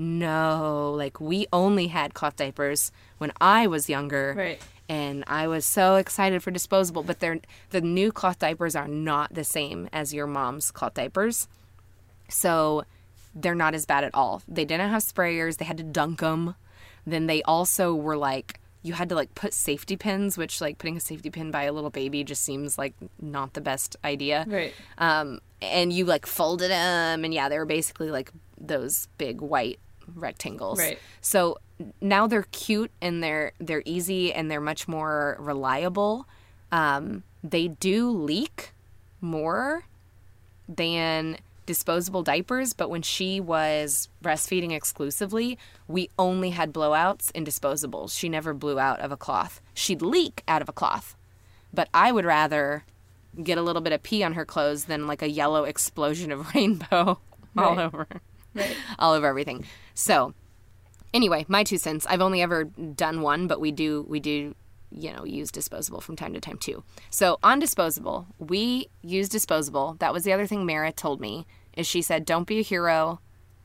no. Like we only had cloth diapers when I was younger. Right. And I was so excited for disposable, but they're, the new cloth diapers are not the same as your mom's cloth diapers. So they're not as bad at all. They didn't have sprayers. They had to dunk them. Then they also were like, you had to like put safety pins, which like putting a safety pin by a little baby just seems like not the best idea. Right. Um, and you like folded them. And yeah, they were basically like those big white rectangles. Right. So now they're cute and they're, they're easy and they're much more reliable. Um, they do leak more than disposable diapers, but when she was breastfeeding exclusively, we only had blowouts in disposables. She never blew out of a cloth. She'd leak out of a cloth, but I would rather get a little bit of pee on her clothes than like a yellow explosion of rainbow all right. over, right. all over everything. So anyway, my two cents. I've only ever done one, but we do we do you know, use disposable from time to time too. So on disposable, we use disposable. That was the other thing Mara told me, is she said, don't be a hero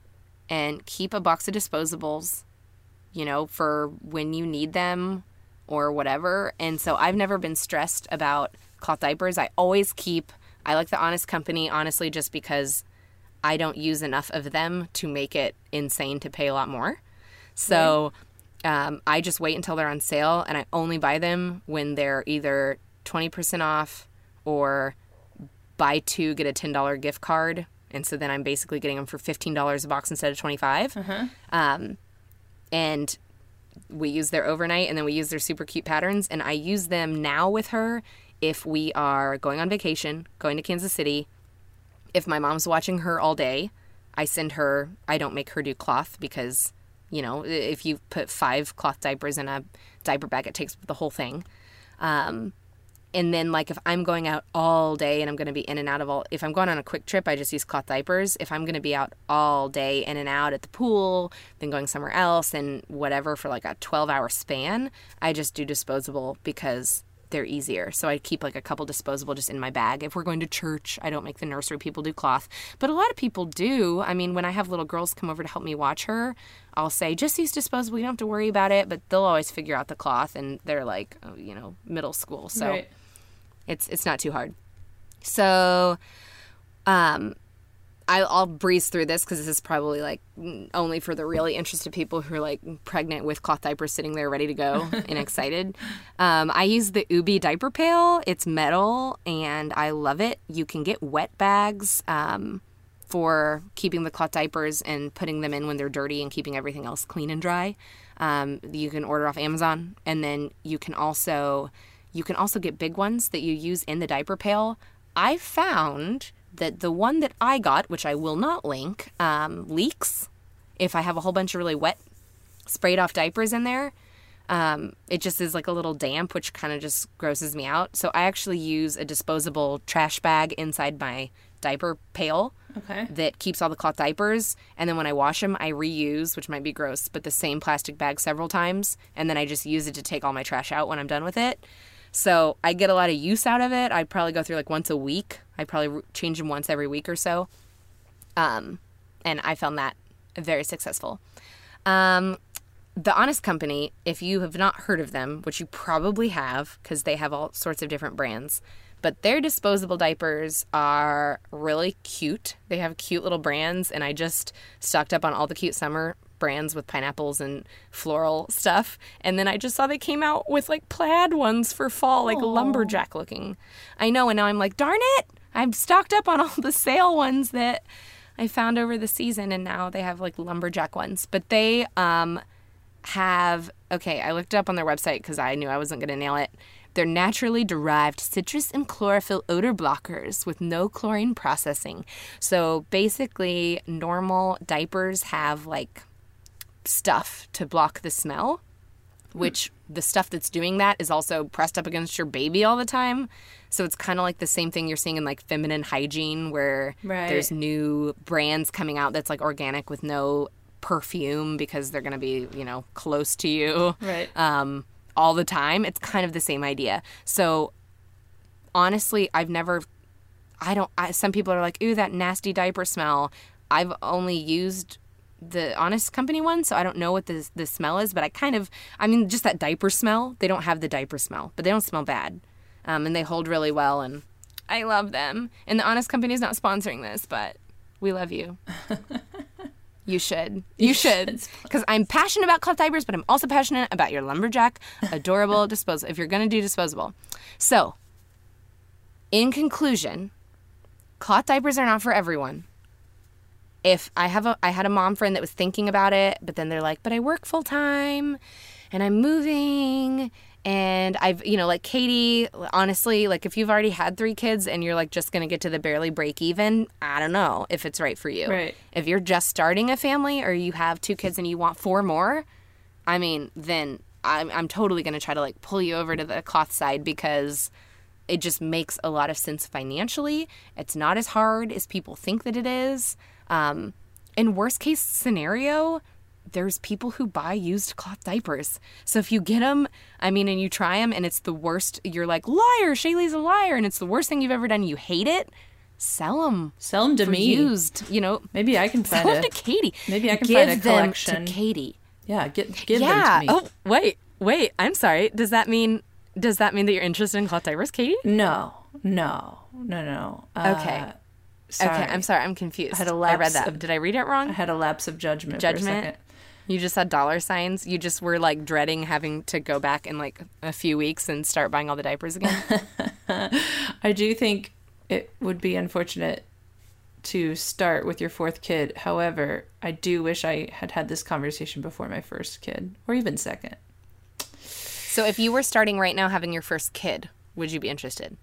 and keep a box of disposables, you know, for when you need them or whatever. And so I've never been stressed about cloth diapers. I always keep, I like the Honest Company, honestly, just because I don't use enough of them to make it insane to pay a lot more. So... Right. Um, I just wait until they're on sale, and I only buy them when they're either twenty percent off or buy two, get a ten dollars gift card. And so then I'm basically getting them for fifteen dollars a box instead of twenty-five dollars. Uh-huh. Um, and we use their overnight, and then we use their super cute patterns. And I use them now with her if we are going on vacation, going to Kansas City. If my mom's watching her all day, I send her, I don't make her do cloth because... You know, if you put five cloth diapers in a diaper bag, it takes the whole thing. Um, and then, like, if I'm going out all day and I'm going to be in and out of all... If I'm going on a quick trip, I just use cloth diapers. If I'm going to be out all day in and out at the pool, then going somewhere else and whatever for, like, a twelve-hour span, I just do disposable because they're easier. So I keep, like, a couple disposable just in my bag. If we're going to church, I don't make the nursery people do cloth. But a lot of people do. I mean, when I have little girls come over to help me watch her, I'll say, just use disposable. You don't have to worry about it. But they'll always figure out the cloth, and they're like, oh, you know, middle school. So right. it's it's not too hard. So um, I'll, I'll breeze through this because this is probably like only for the really interested people who are like pregnant with cloth diapers sitting there ready to go and excited. Um, I use the Ubi diaper pail. It's metal, and I love it. You can get wet bags. Um, for keeping the cloth diapers and putting them in when they're dirty and keeping everything else clean and dry. Um, you can order off Amazon, and then you can also you can also get big ones that you use in the diaper pail. I found that the one that I got, which I will not link, um, leaks if I have a whole bunch of really wet sprayed off diapers in there. Um, it just is like a little damp, which kind of just grosses me out. So I actually use a disposable trash bag inside my diaper pail. Okay. That keeps all the cloth diapers, and then when I wash them, I reuse, which might be gross, but the same plastic bag several times, and then I just use it to take all my trash out when I'm done with it. So I get a lot of use out of it. I probably go through like once a week. I probably change them once every week or so. Um, and I found that very successful. Um, the Honest Company, if you have not heard of them, which you probably have because they have all sorts of different brands, but their disposable diapers are really cute. They have cute little brands, and I just stocked up on all the cute summer brands with pineapples and floral stuff. And then I just saw they came out with, like, plaid ones for fall, like Aww. lumberjack looking. I know, and now I'm like, darn it! I'm stocked up on all the sale ones that I found over the season, and now they have, like, lumberjack ones. But they um, have... Okay, I looked up on their website because I knew I wasn't going to nail it. They're naturally derived citrus and chlorophyll odor blockers with no chlorine processing. So basically, normal diapers have like stuff to block the smell, which hmm. the stuff that's doing that is also pressed up against your baby all the time. So it's kind of like the same thing you're seeing in like feminine hygiene, where right. there's new brands coming out that's like organic with no perfume because they're going to be, you know, close to you. Right. Um, all the time. It's kind of the same idea. So honestly, I've never, I don't, I, some people are like, ooh, that nasty diaper smell. I've only used the Honest Company one, so I don't know what the, the smell is, but I kind of, I mean, just that diaper smell, they don't have the diaper smell, but they don't smell bad. Um, and they hold really well, and I love them. And the Honest Company is not sponsoring this, but we love you. You should. You, you should. Because I'm passionate about cloth diapers, but I'm also passionate about your lumberjack, adorable disposable, if you're going to do disposable. So, in conclusion, cloth diapers are not for everyone. If I have a, I had a mom friend that was thinking about it, but then they're like, but I work full time, and I'm moving, and I've, you know, like Katie, honestly, like if you've already had three kids and you're like just going to get to the barely break even, I don't know if it's right for you. Right. If you're just starting a family or you have two kids and you want four more, I mean, then I'm, I'm totally going to try to like pull you over to the cloth side because it just makes a lot of sense financially. It's not as hard as people think that it is. Um, in worst case scenario, there's people who buy used cloth diapers. So if you get them, I mean, and you try them and it's the worst, you're like, liar, Shaylee's a liar, and it's the worst thing you've ever done, you hate it, sell them. Sell them to me. Used, you know. Maybe I can find Sell it. them to Katie. Maybe I can give find a them collection. to Katie. Yeah, get, give yeah. them to me. Oh, wait, wait. I'm sorry. Does that mean does that mean that you're interested in cloth diapers, Katie? No, no, no, no. Uh, Okay. Sorry. Okay, I'm sorry. I'm confused. I had a I read lapse that. of- Did I read it wrong? I had a lapse of judgment, for a Judgment? second. You just had dollar signs. You just were like dreading having to go back in like a few weeks and start buying all the diapers again. I do think it would be unfortunate to start with your fourth kid. However, I do wish I had had this conversation before my first kid, or even second. So if you were starting right now having your first kid, would you be interested?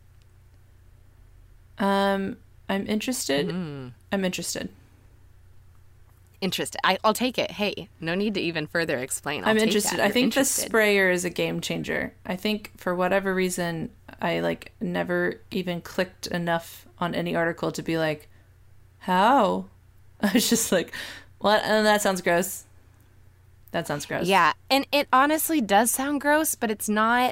Um, I'm interested. Mm. I'm interested. Interested. I, I'll take it. Hey, no need to even further explain. I'll I'm take interested. that. I You're think interested. the sprayer is a game changer. I think for whatever reason, I like never even clicked enough on any article to be like, how? I was just like, what? Oh, that sounds gross. That sounds gross. Yeah, and it honestly does sound gross, but it's not.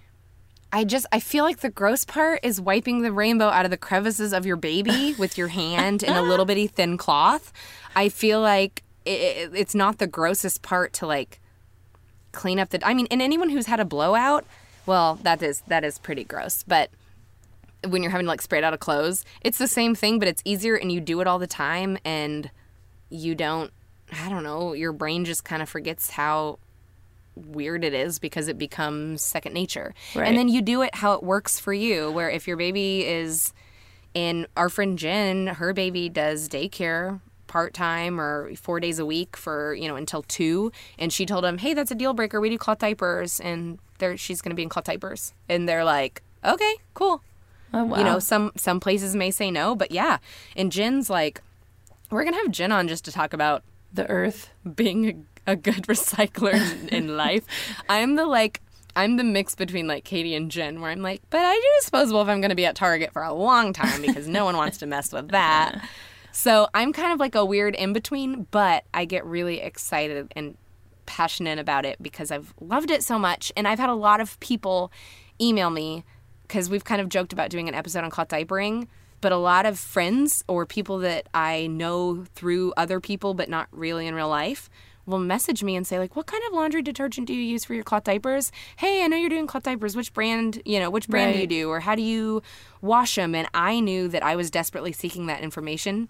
I just, I feel like the gross part is wiping the rainbow out of the crevices of your baby with your hand in a little bitty thin cloth. I feel like it, it's not the grossest part to like clean up the, I mean, and anyone who's had a blowout, well, that is, that is pretty gross. But when you're having to like spray it out of clothes, it's the same thing, but it's easier and you do it all the time and you don't, I don't know, your brain just kind of forgets how weird it is because it becomes second nature. Right. And then you do it how it works for you, where if your baby is in, our friend Jen, her baby does daycare part-time or four days a week for, you know, until two. And she told him, hey, that's a deal breaker. We do cloth diapers. And they're, she's going to be in cloth diapers. And they're like, okay, cool. Oh, wow. You know, some, some places may say no, but yeah. And Jen's like, we're going to have Jen on just to talk about The earth. being a, a good recycler in, in life. I'm the like I'm the mix between like Katie and Jen, where I'm like, but I do disposable if I'm going to be at Target for a long time because no one wants to mess with that. So I'm kind of like a weird in between, but I get really excited and passionate about it because I've loved it so much, and I've had a lot of people email me because we've kind of joked about doing an episode on cloth diapering. But a lot of friends or people that I know through other people but not really in real life will message me and say, like, what kind of laundry detergent do you use for your cloth diapers? Hey, I know you're doing cloth diapers. Which brand, you know, which brand do you Right. do? Or how do you wash them? And I knew that I was desperately seeking that information.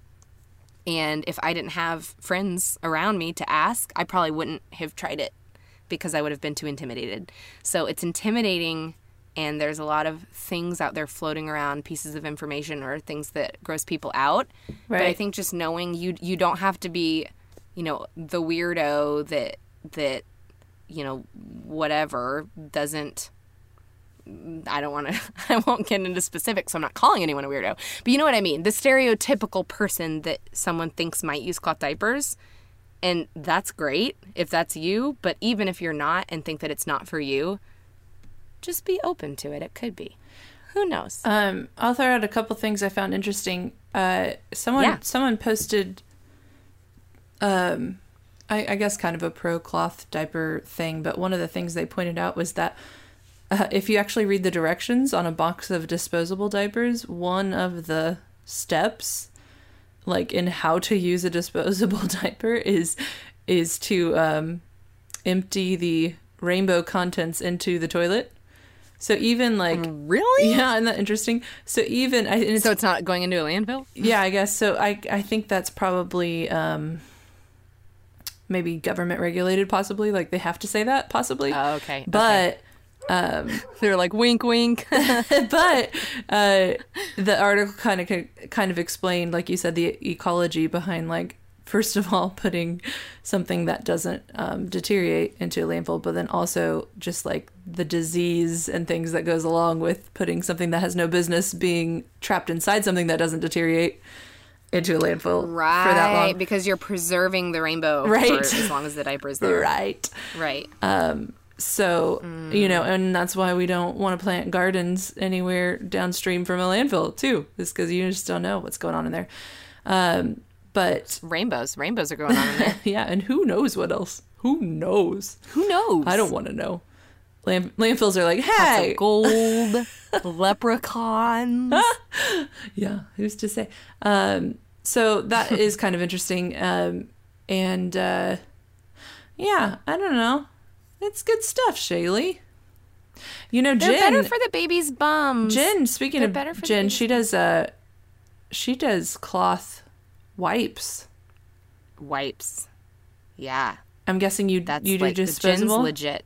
And if I didn't have friends around me to ask, I probably wouldn't have tried it because I would have been too intimidated. So it's intimidating. And there's a lot of things out there floating around, pieces of information or things that gross people out. But I Right. think just knowing you you don't have to be, you know, the weirdo that that you know whatever doesn't. I don't want to. I won't get into specifics. So I'm not calling anyone a weirdo, but you know what I mean. The stereotypical person that someone thinks might use cloth diapers, and that's great if that's you. But even if you're not and think that it's not for you, just be open to it. It could be. Who knows? Um, I'll throw out a couple things I found interesting. Uh, someone Yeah. someone posted, um, I, I guess kind of a pro cloth diaper thing, but one of the things they pointed out was that uh, if you actually read the directions on a box of disposable diapers, one of the steps, like in how to use a disposable diaper, is is to um, empty the rainbow contents into the toilet. So even like, Really? yeah, isn't that interesting? So even, I, and it's, So it's not going into a landfill? yeah, I guess. So I, I think that's probably um, maybe government regulated, possibly. Like they have to say that, possibly. Oh, okay. But, um, They're like, wink, wink. but uh, the article kind of kind of explained, like you said, the ecology behind like, first of all, putting something that doesn't um, deteriorate into a landfill, but then also just like the disease and things that goes along with putting something that has no business being trapped inside something that doesn't deteriorate into a landfill Right. for that long. Because you're preserving the rainbow Right. for as long as the diaper's there. Right. Right. So, you know, and that's why we don't want to plant gardens anywhere downstream from a landfill, too, is because you just don't know what's going on in there. Um, But Rainbows. Rainbows are going on in there. yeah, and who knows what else? Who knows? Who knows? I don't want to know. Land- landfills are like, Pots hey! of gold, leprechauns. Yeah, who's to say? Um, so that is kind of interesting. Um, and uh, yeah, I don't know. It's good stuff, Shaylee. You know, They're Jen. better for the baby's bums. Jen, speaking They're of better for the Jen, baby's she does uh, she does cloth wipes. Wipes. Yeah. I'm guessing you That's you do like the disposable. Jen's legit.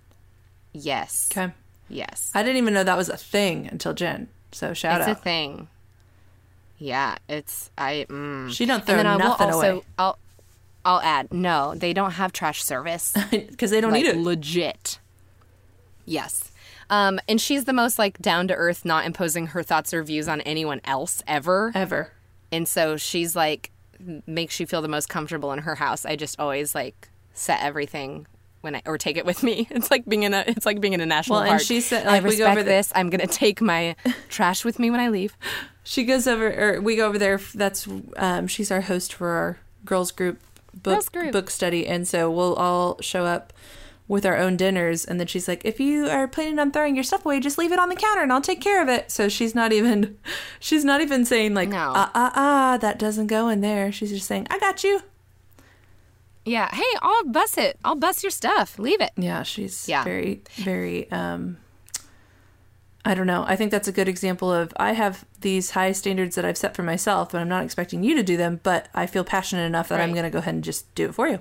Yes. Okay. Yes. I didn't even know that was a thing until Jen. So shout it's out. a thing. Yeah, it's I. Mm. She don't throw and then I will nothing also, away I'll, I'll add. No, they don't have trash service. because they don't like, need it. legit. Yes. Um, and she's the most like down to earth, not imposing her thoughts or views on anyone else ever. Ever. And so she's like makes you feel the most comfortable in her house. I just always like set everything when I or take it with me. It's like being in a it's like being in a national Well, park. and she said, I like, we respect go over the- this. I'm gonna take my trash with me when I leave. She goes over, or we go over there. That's um, she's our host for our girls group book Girls group. book study, and so we'll all show up with our own dinners. And then she's like, "If you are planning on throwing your stuff away, just leave it on the counter, and I'll take care of it." So she's not even, she's not even saying like, No. "Ah ah ah, that doesn't go in there." She's just saying, "I got you." Yeah. Hey, I'll bus it. I'll bus your stuff. Leave it. Yeah, she's Yeah. very very. um I don't know. I think that's a good example of I have these high standards that I've set for myself, but I'm not expecting you to do them, but I feel passionate enough that I'm Right. going to go ahead and just do it for you.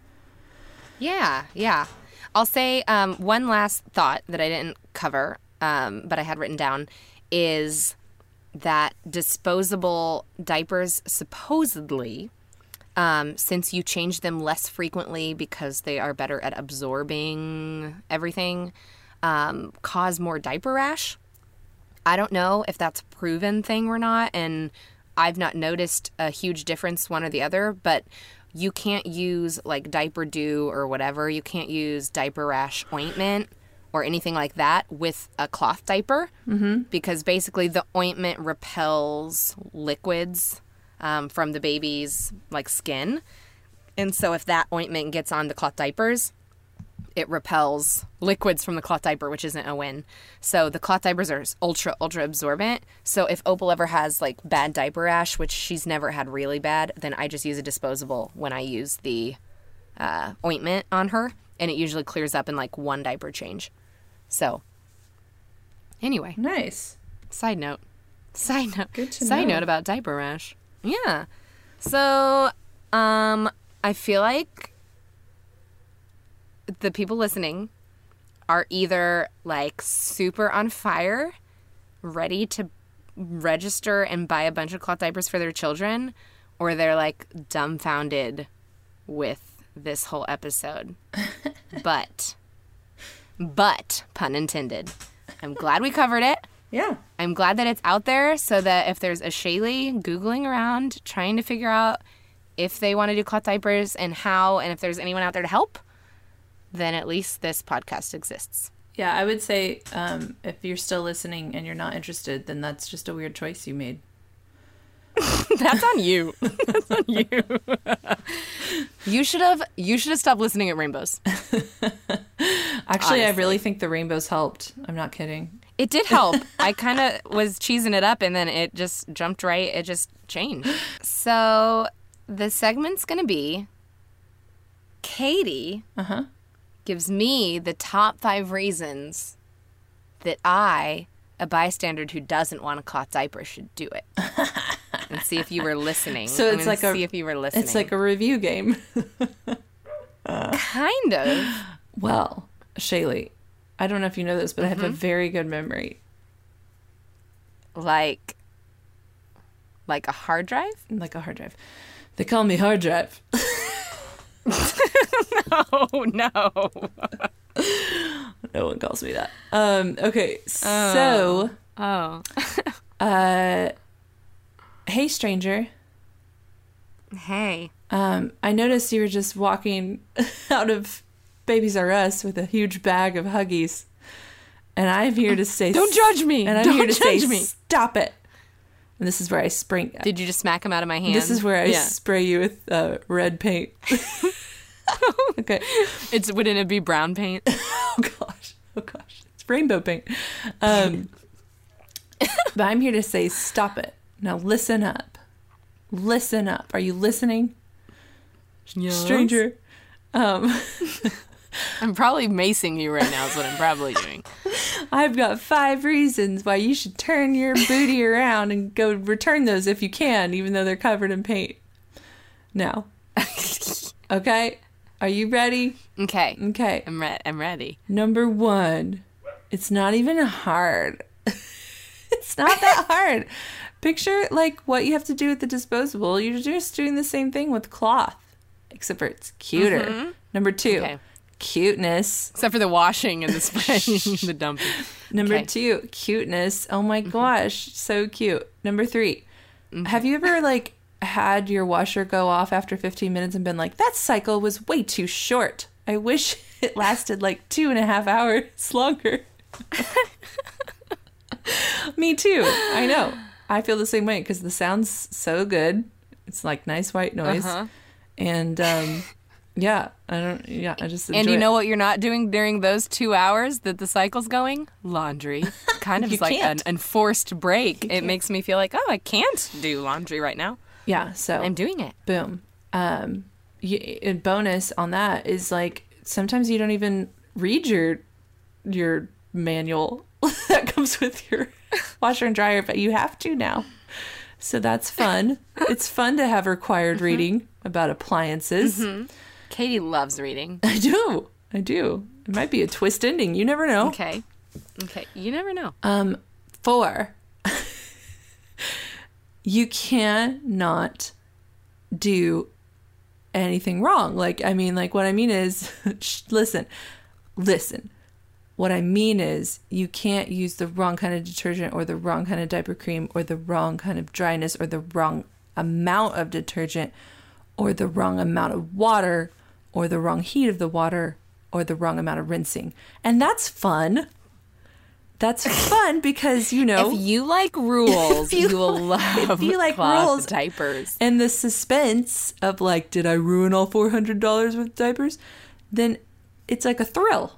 Yeah, yeah. I'll say um, one last thought that I didn't cover, um, but I had written down, is that disposable diapers supposedly, um, since you change them less frequently because they are better at absorbing everything, um, cause more diaper rash. I don't know if that's a proven thing or not, and I've not noticed a huge difference one or the other, but you can't use like diaper dew or whatever. You can't use diaper rash ointment or anything like that with a cloth diaper mm-hmm. because basically the ointment repels liquids um, from the baby's like skin. And so if that ointment gets on the cloth diapers, it repels liquids from the cloth diaper, which isn't a win. So the cloth diapers are ultra, ultra absorbent. So if Opal ever has like bad diaper rash, which she's never had really bad, then I just use a disposable when I use the uh, ointment on her. And it usually clears up in like one diaper change. So anyway, Nice. side note. Side note. Good to Side know. note about diaper rash. Yeah. So um, I feel like the people listening are either like super on fire, ready to register and buy a bunch of cloth diapers for their children, or they're like dumbfounded with this whole episode. but, but, pun intended, I'm glad we covered it. Yeah. I'm glad that it's out there so that if there's a Shaylee Googling around trying to figure out if they want to do cloth diapers and how, and if there's anyone out there to help, then at least this podcast exists. Yeah, I would say um, if you're still listening and you're not interested, then that's just a weird choice you made. That's on you. That's on you. You should have you should have stopped listening at Rainbows. Actually, I Honestly. really think the rainbows helped. I'm not kidding. It did help. I kind of was cheesing it up and then it just jumped right. It just changed. So the segment's going to be Katie Uh-huh. gives me the top five reasons that I, a bystander who doesn't want a cloth diaper, should do it. And see if you were listening. So I'm it's gonna like a- see if you were listening. It's like a review game. kind of. Well, Shaylee, I don't know if you know this, but I have a very good memory. Like, like a hard drive? Like a hard drive. They call me hard drive. Oh no. No one calls me that. Um, okay, so, Oh. uh, hey, stranger. Hey. Um, I noticed you were just walking out of Babies R Us with a huge bag of Huggies. And I'm here to say... Don't judge me. And I'm Don't here to say, judge me. stop it. And this is where I spray. Did you just smack them out of my hand? This is where I Yeah. spray you with uh, red paint. Okay. It's wouldn't it be brown paint? Oh gosh. Oh gosh. It's rainbow paint. Um, but I'm here to say, stop it. Now listen up. Listen up. Are you listening? Yes. Stranger. Um, I'm probably macing you right now is what I'm probably doing. I've got five reasons why you should turn your booty around and go return those if you can, even though they're covered in paint. Now. Okay? Are you ready? Okay. Okay. I'm re- I'm ready. Number one. It's not even hard. It's not that hard. Picture like what you have to do with the disposable. You're just doing the same thing with cloth, except for it's cuter. Mm-hmm. Number two, Okay. cuteness. Except for the washing and the spraying and the dumping. Number Okay. two, cuteness. Oh my gosh, so cute. Number three, have you ever like had your washer go off after fifteen minutes and been like, that cycle was way too short. I wish it lasted like two and a half hours longer. Me too. I know. I feel the same way because the sound's so good. It's like nice white noise. Uh-huh. And um, yeah, I don't, yeah, I just enjoy And you it. know what you're not doing during those two hours that the cycle's going? Laundry. Kind of You is like can't. an enforced break. It makes me feel like, oh, I can't do laundry right now. Yeah, so I'm doing it. boom. Um, y a bonus on that is like sometimes you don't even read your your manual that comes with your washer and dryer, but you have to now. So that's fun. It's fun to have required reading about appliances. Katie loves reading. I do. I do. It might be a twist ending. You never know. Okay. Okay. You never know. Um, four. You cannot do anything wrong. Like, I mean, like, what I mean is, shh, listen, listen. What I mean is, you can't use the wrong kind of detergent or the wrong kind of diaper cream or the wrong kind of dryness or the wrong amount of detergent or the wrong amount of water or the wrong heat of the water or the wrong amount of rinsing. And that's fun. That's fun because, you know, If you like rules, If you, you will love if you like cloth rules- diapers. and the suspense of like, did I ruin all four hundred dollars with diapers? Then it's like a thrill.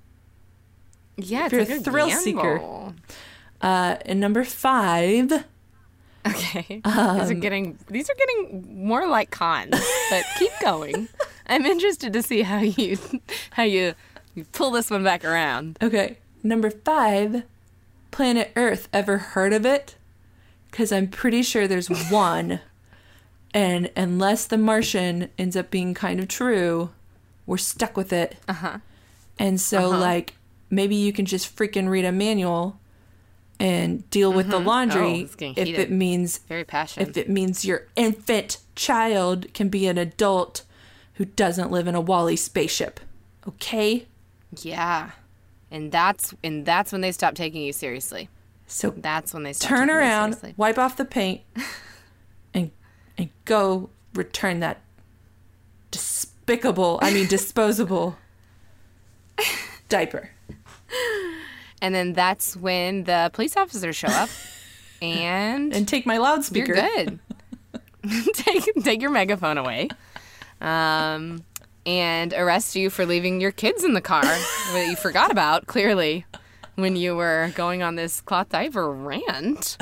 Yeah, it's you're like a a thrill gamble. seeker. Uh, and number five, Okay. Um, these are getting these are getting more like cons, but keep going. I'm interested to see how you how you, you pull this one back around. okay, number five, Planet Earth. Ever heard of it? Because I'm pretty sure there's one. And unless The Martian ends up being kind of true, we're stuck with it. Uh-huh. And so, like, maybe you can just freaking read a manual and deal with the Oh, laundry it's getting if heated. it means Very passionate. if it means your infant child can be an adult who doesn't live in a Wall-E spaceship. Okay? Yeah. And that's and that's when they stop taking you seriously. So That's when they stop turn taking around, you seriously. wipe off the paint, and and go return that despicable, I mean disposable diaper. And then that's when the police officers show up and, And take my you're loudspeaker. good. take take your megaphone away. Um and arrest you for leaving your kids in the car that you forgot about, clearly, when you were going on this cloth diaper rant.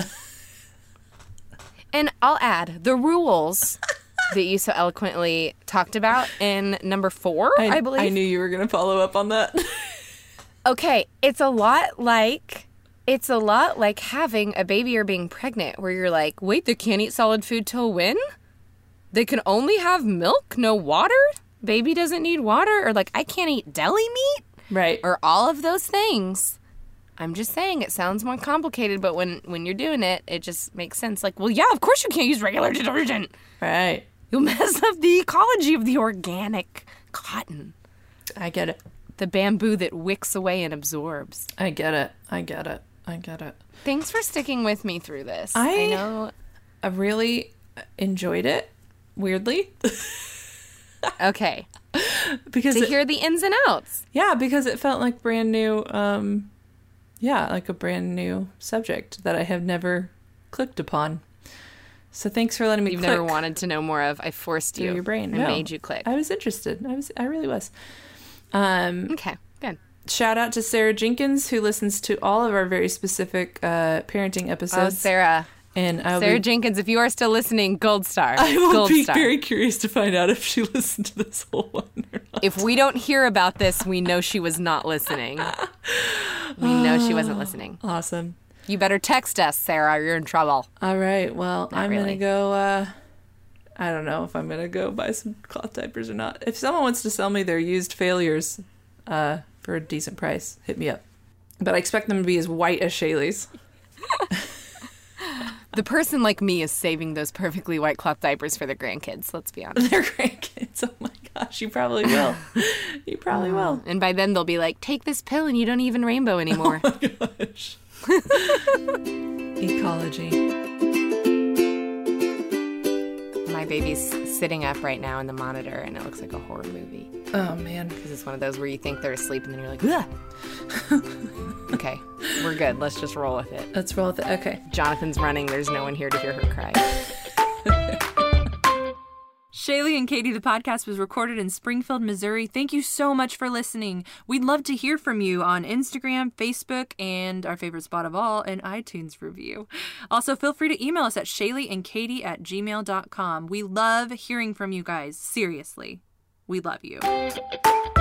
And I'll add the rules that you so eloquently talked about in number four, I, believe. I knew you were going to follow up on that. Okay, it's a lot like it's a lot like having a baby or being pregnant where you're like, wait, they can't eat solid food till when? They can only have milk, no water? Baby doesn't need water? Or like, I can't eat deli meat? Right. Or all of those things. I'm just saying it sounds more complicated, but when, when you're doing it, it just makes sense. Like, well, yeah, of course you can't use regular detergent. Right. You'll mess up the ecology of the organic cotton. I get it. The bamboo that wicks away and absorbs. I get it. I get it. I get it. Thanks for sticking with me through this. I- I know. I really enjoyed it, weirdly. Okay. because To it- hear the ins and outs. yeah, because it felt like brand new, um, yeah, like a brand new subject that I have never clicked upon. So thanks for letting me You've click. never wanted to know more of. I forced you. Through your brain. I No. made you click. I was interested. I was. I really was. Um, Okay, good. shout out to Sarah Jenkins, who listens to all of our very specific uh, parenting Oh, episodes. Sarah. And I'll Sarah be, Jenkins, if you are still listening, gold star. I will gold be star. very curious to find out if she listened to this whole one or not. If we don't hear about this, we know she was not listening. We know she wasn't listening. Awesome. You better text us, Sarah, or you're in trouble. All right. Well, I'm really. going to go. Uh, I don't know if I'm going to go buy some cloth diapers or not. If someone wants to sell me their used failures uh, for a decent price, hit me up. But I expect them to be as white as Shaylee's. The person like me is saving those perfectly white cloth diapers for their grandkids, let's be honest. Their grandkids. Oh my gosh, you probably will. You probably will. And by then they'll be like, take this pill and you don't even rainbow anymore. Oh my gosh. Ecology. My baby's sitting up right now in the monitor and it looks like a horror movie. Oh man. Because it's one of those where you think they're asleep and then you're like, ugh. Okay, we're good. Let's just roll with it. Let's roll with it. Okay. Jonathan's running. There's no one here to hear her cry. Shaylee and Katie, the podcast was recorded in Springfield, Missouri. Thank you so much for listening. We'd love to hear from you on Instagram, Facebook, and our favorite spot of all, an iTunes review. Also, feel free to email us at shayleeandkatie at gmail dot com. We love hearing from you guys. Seriously, we love you.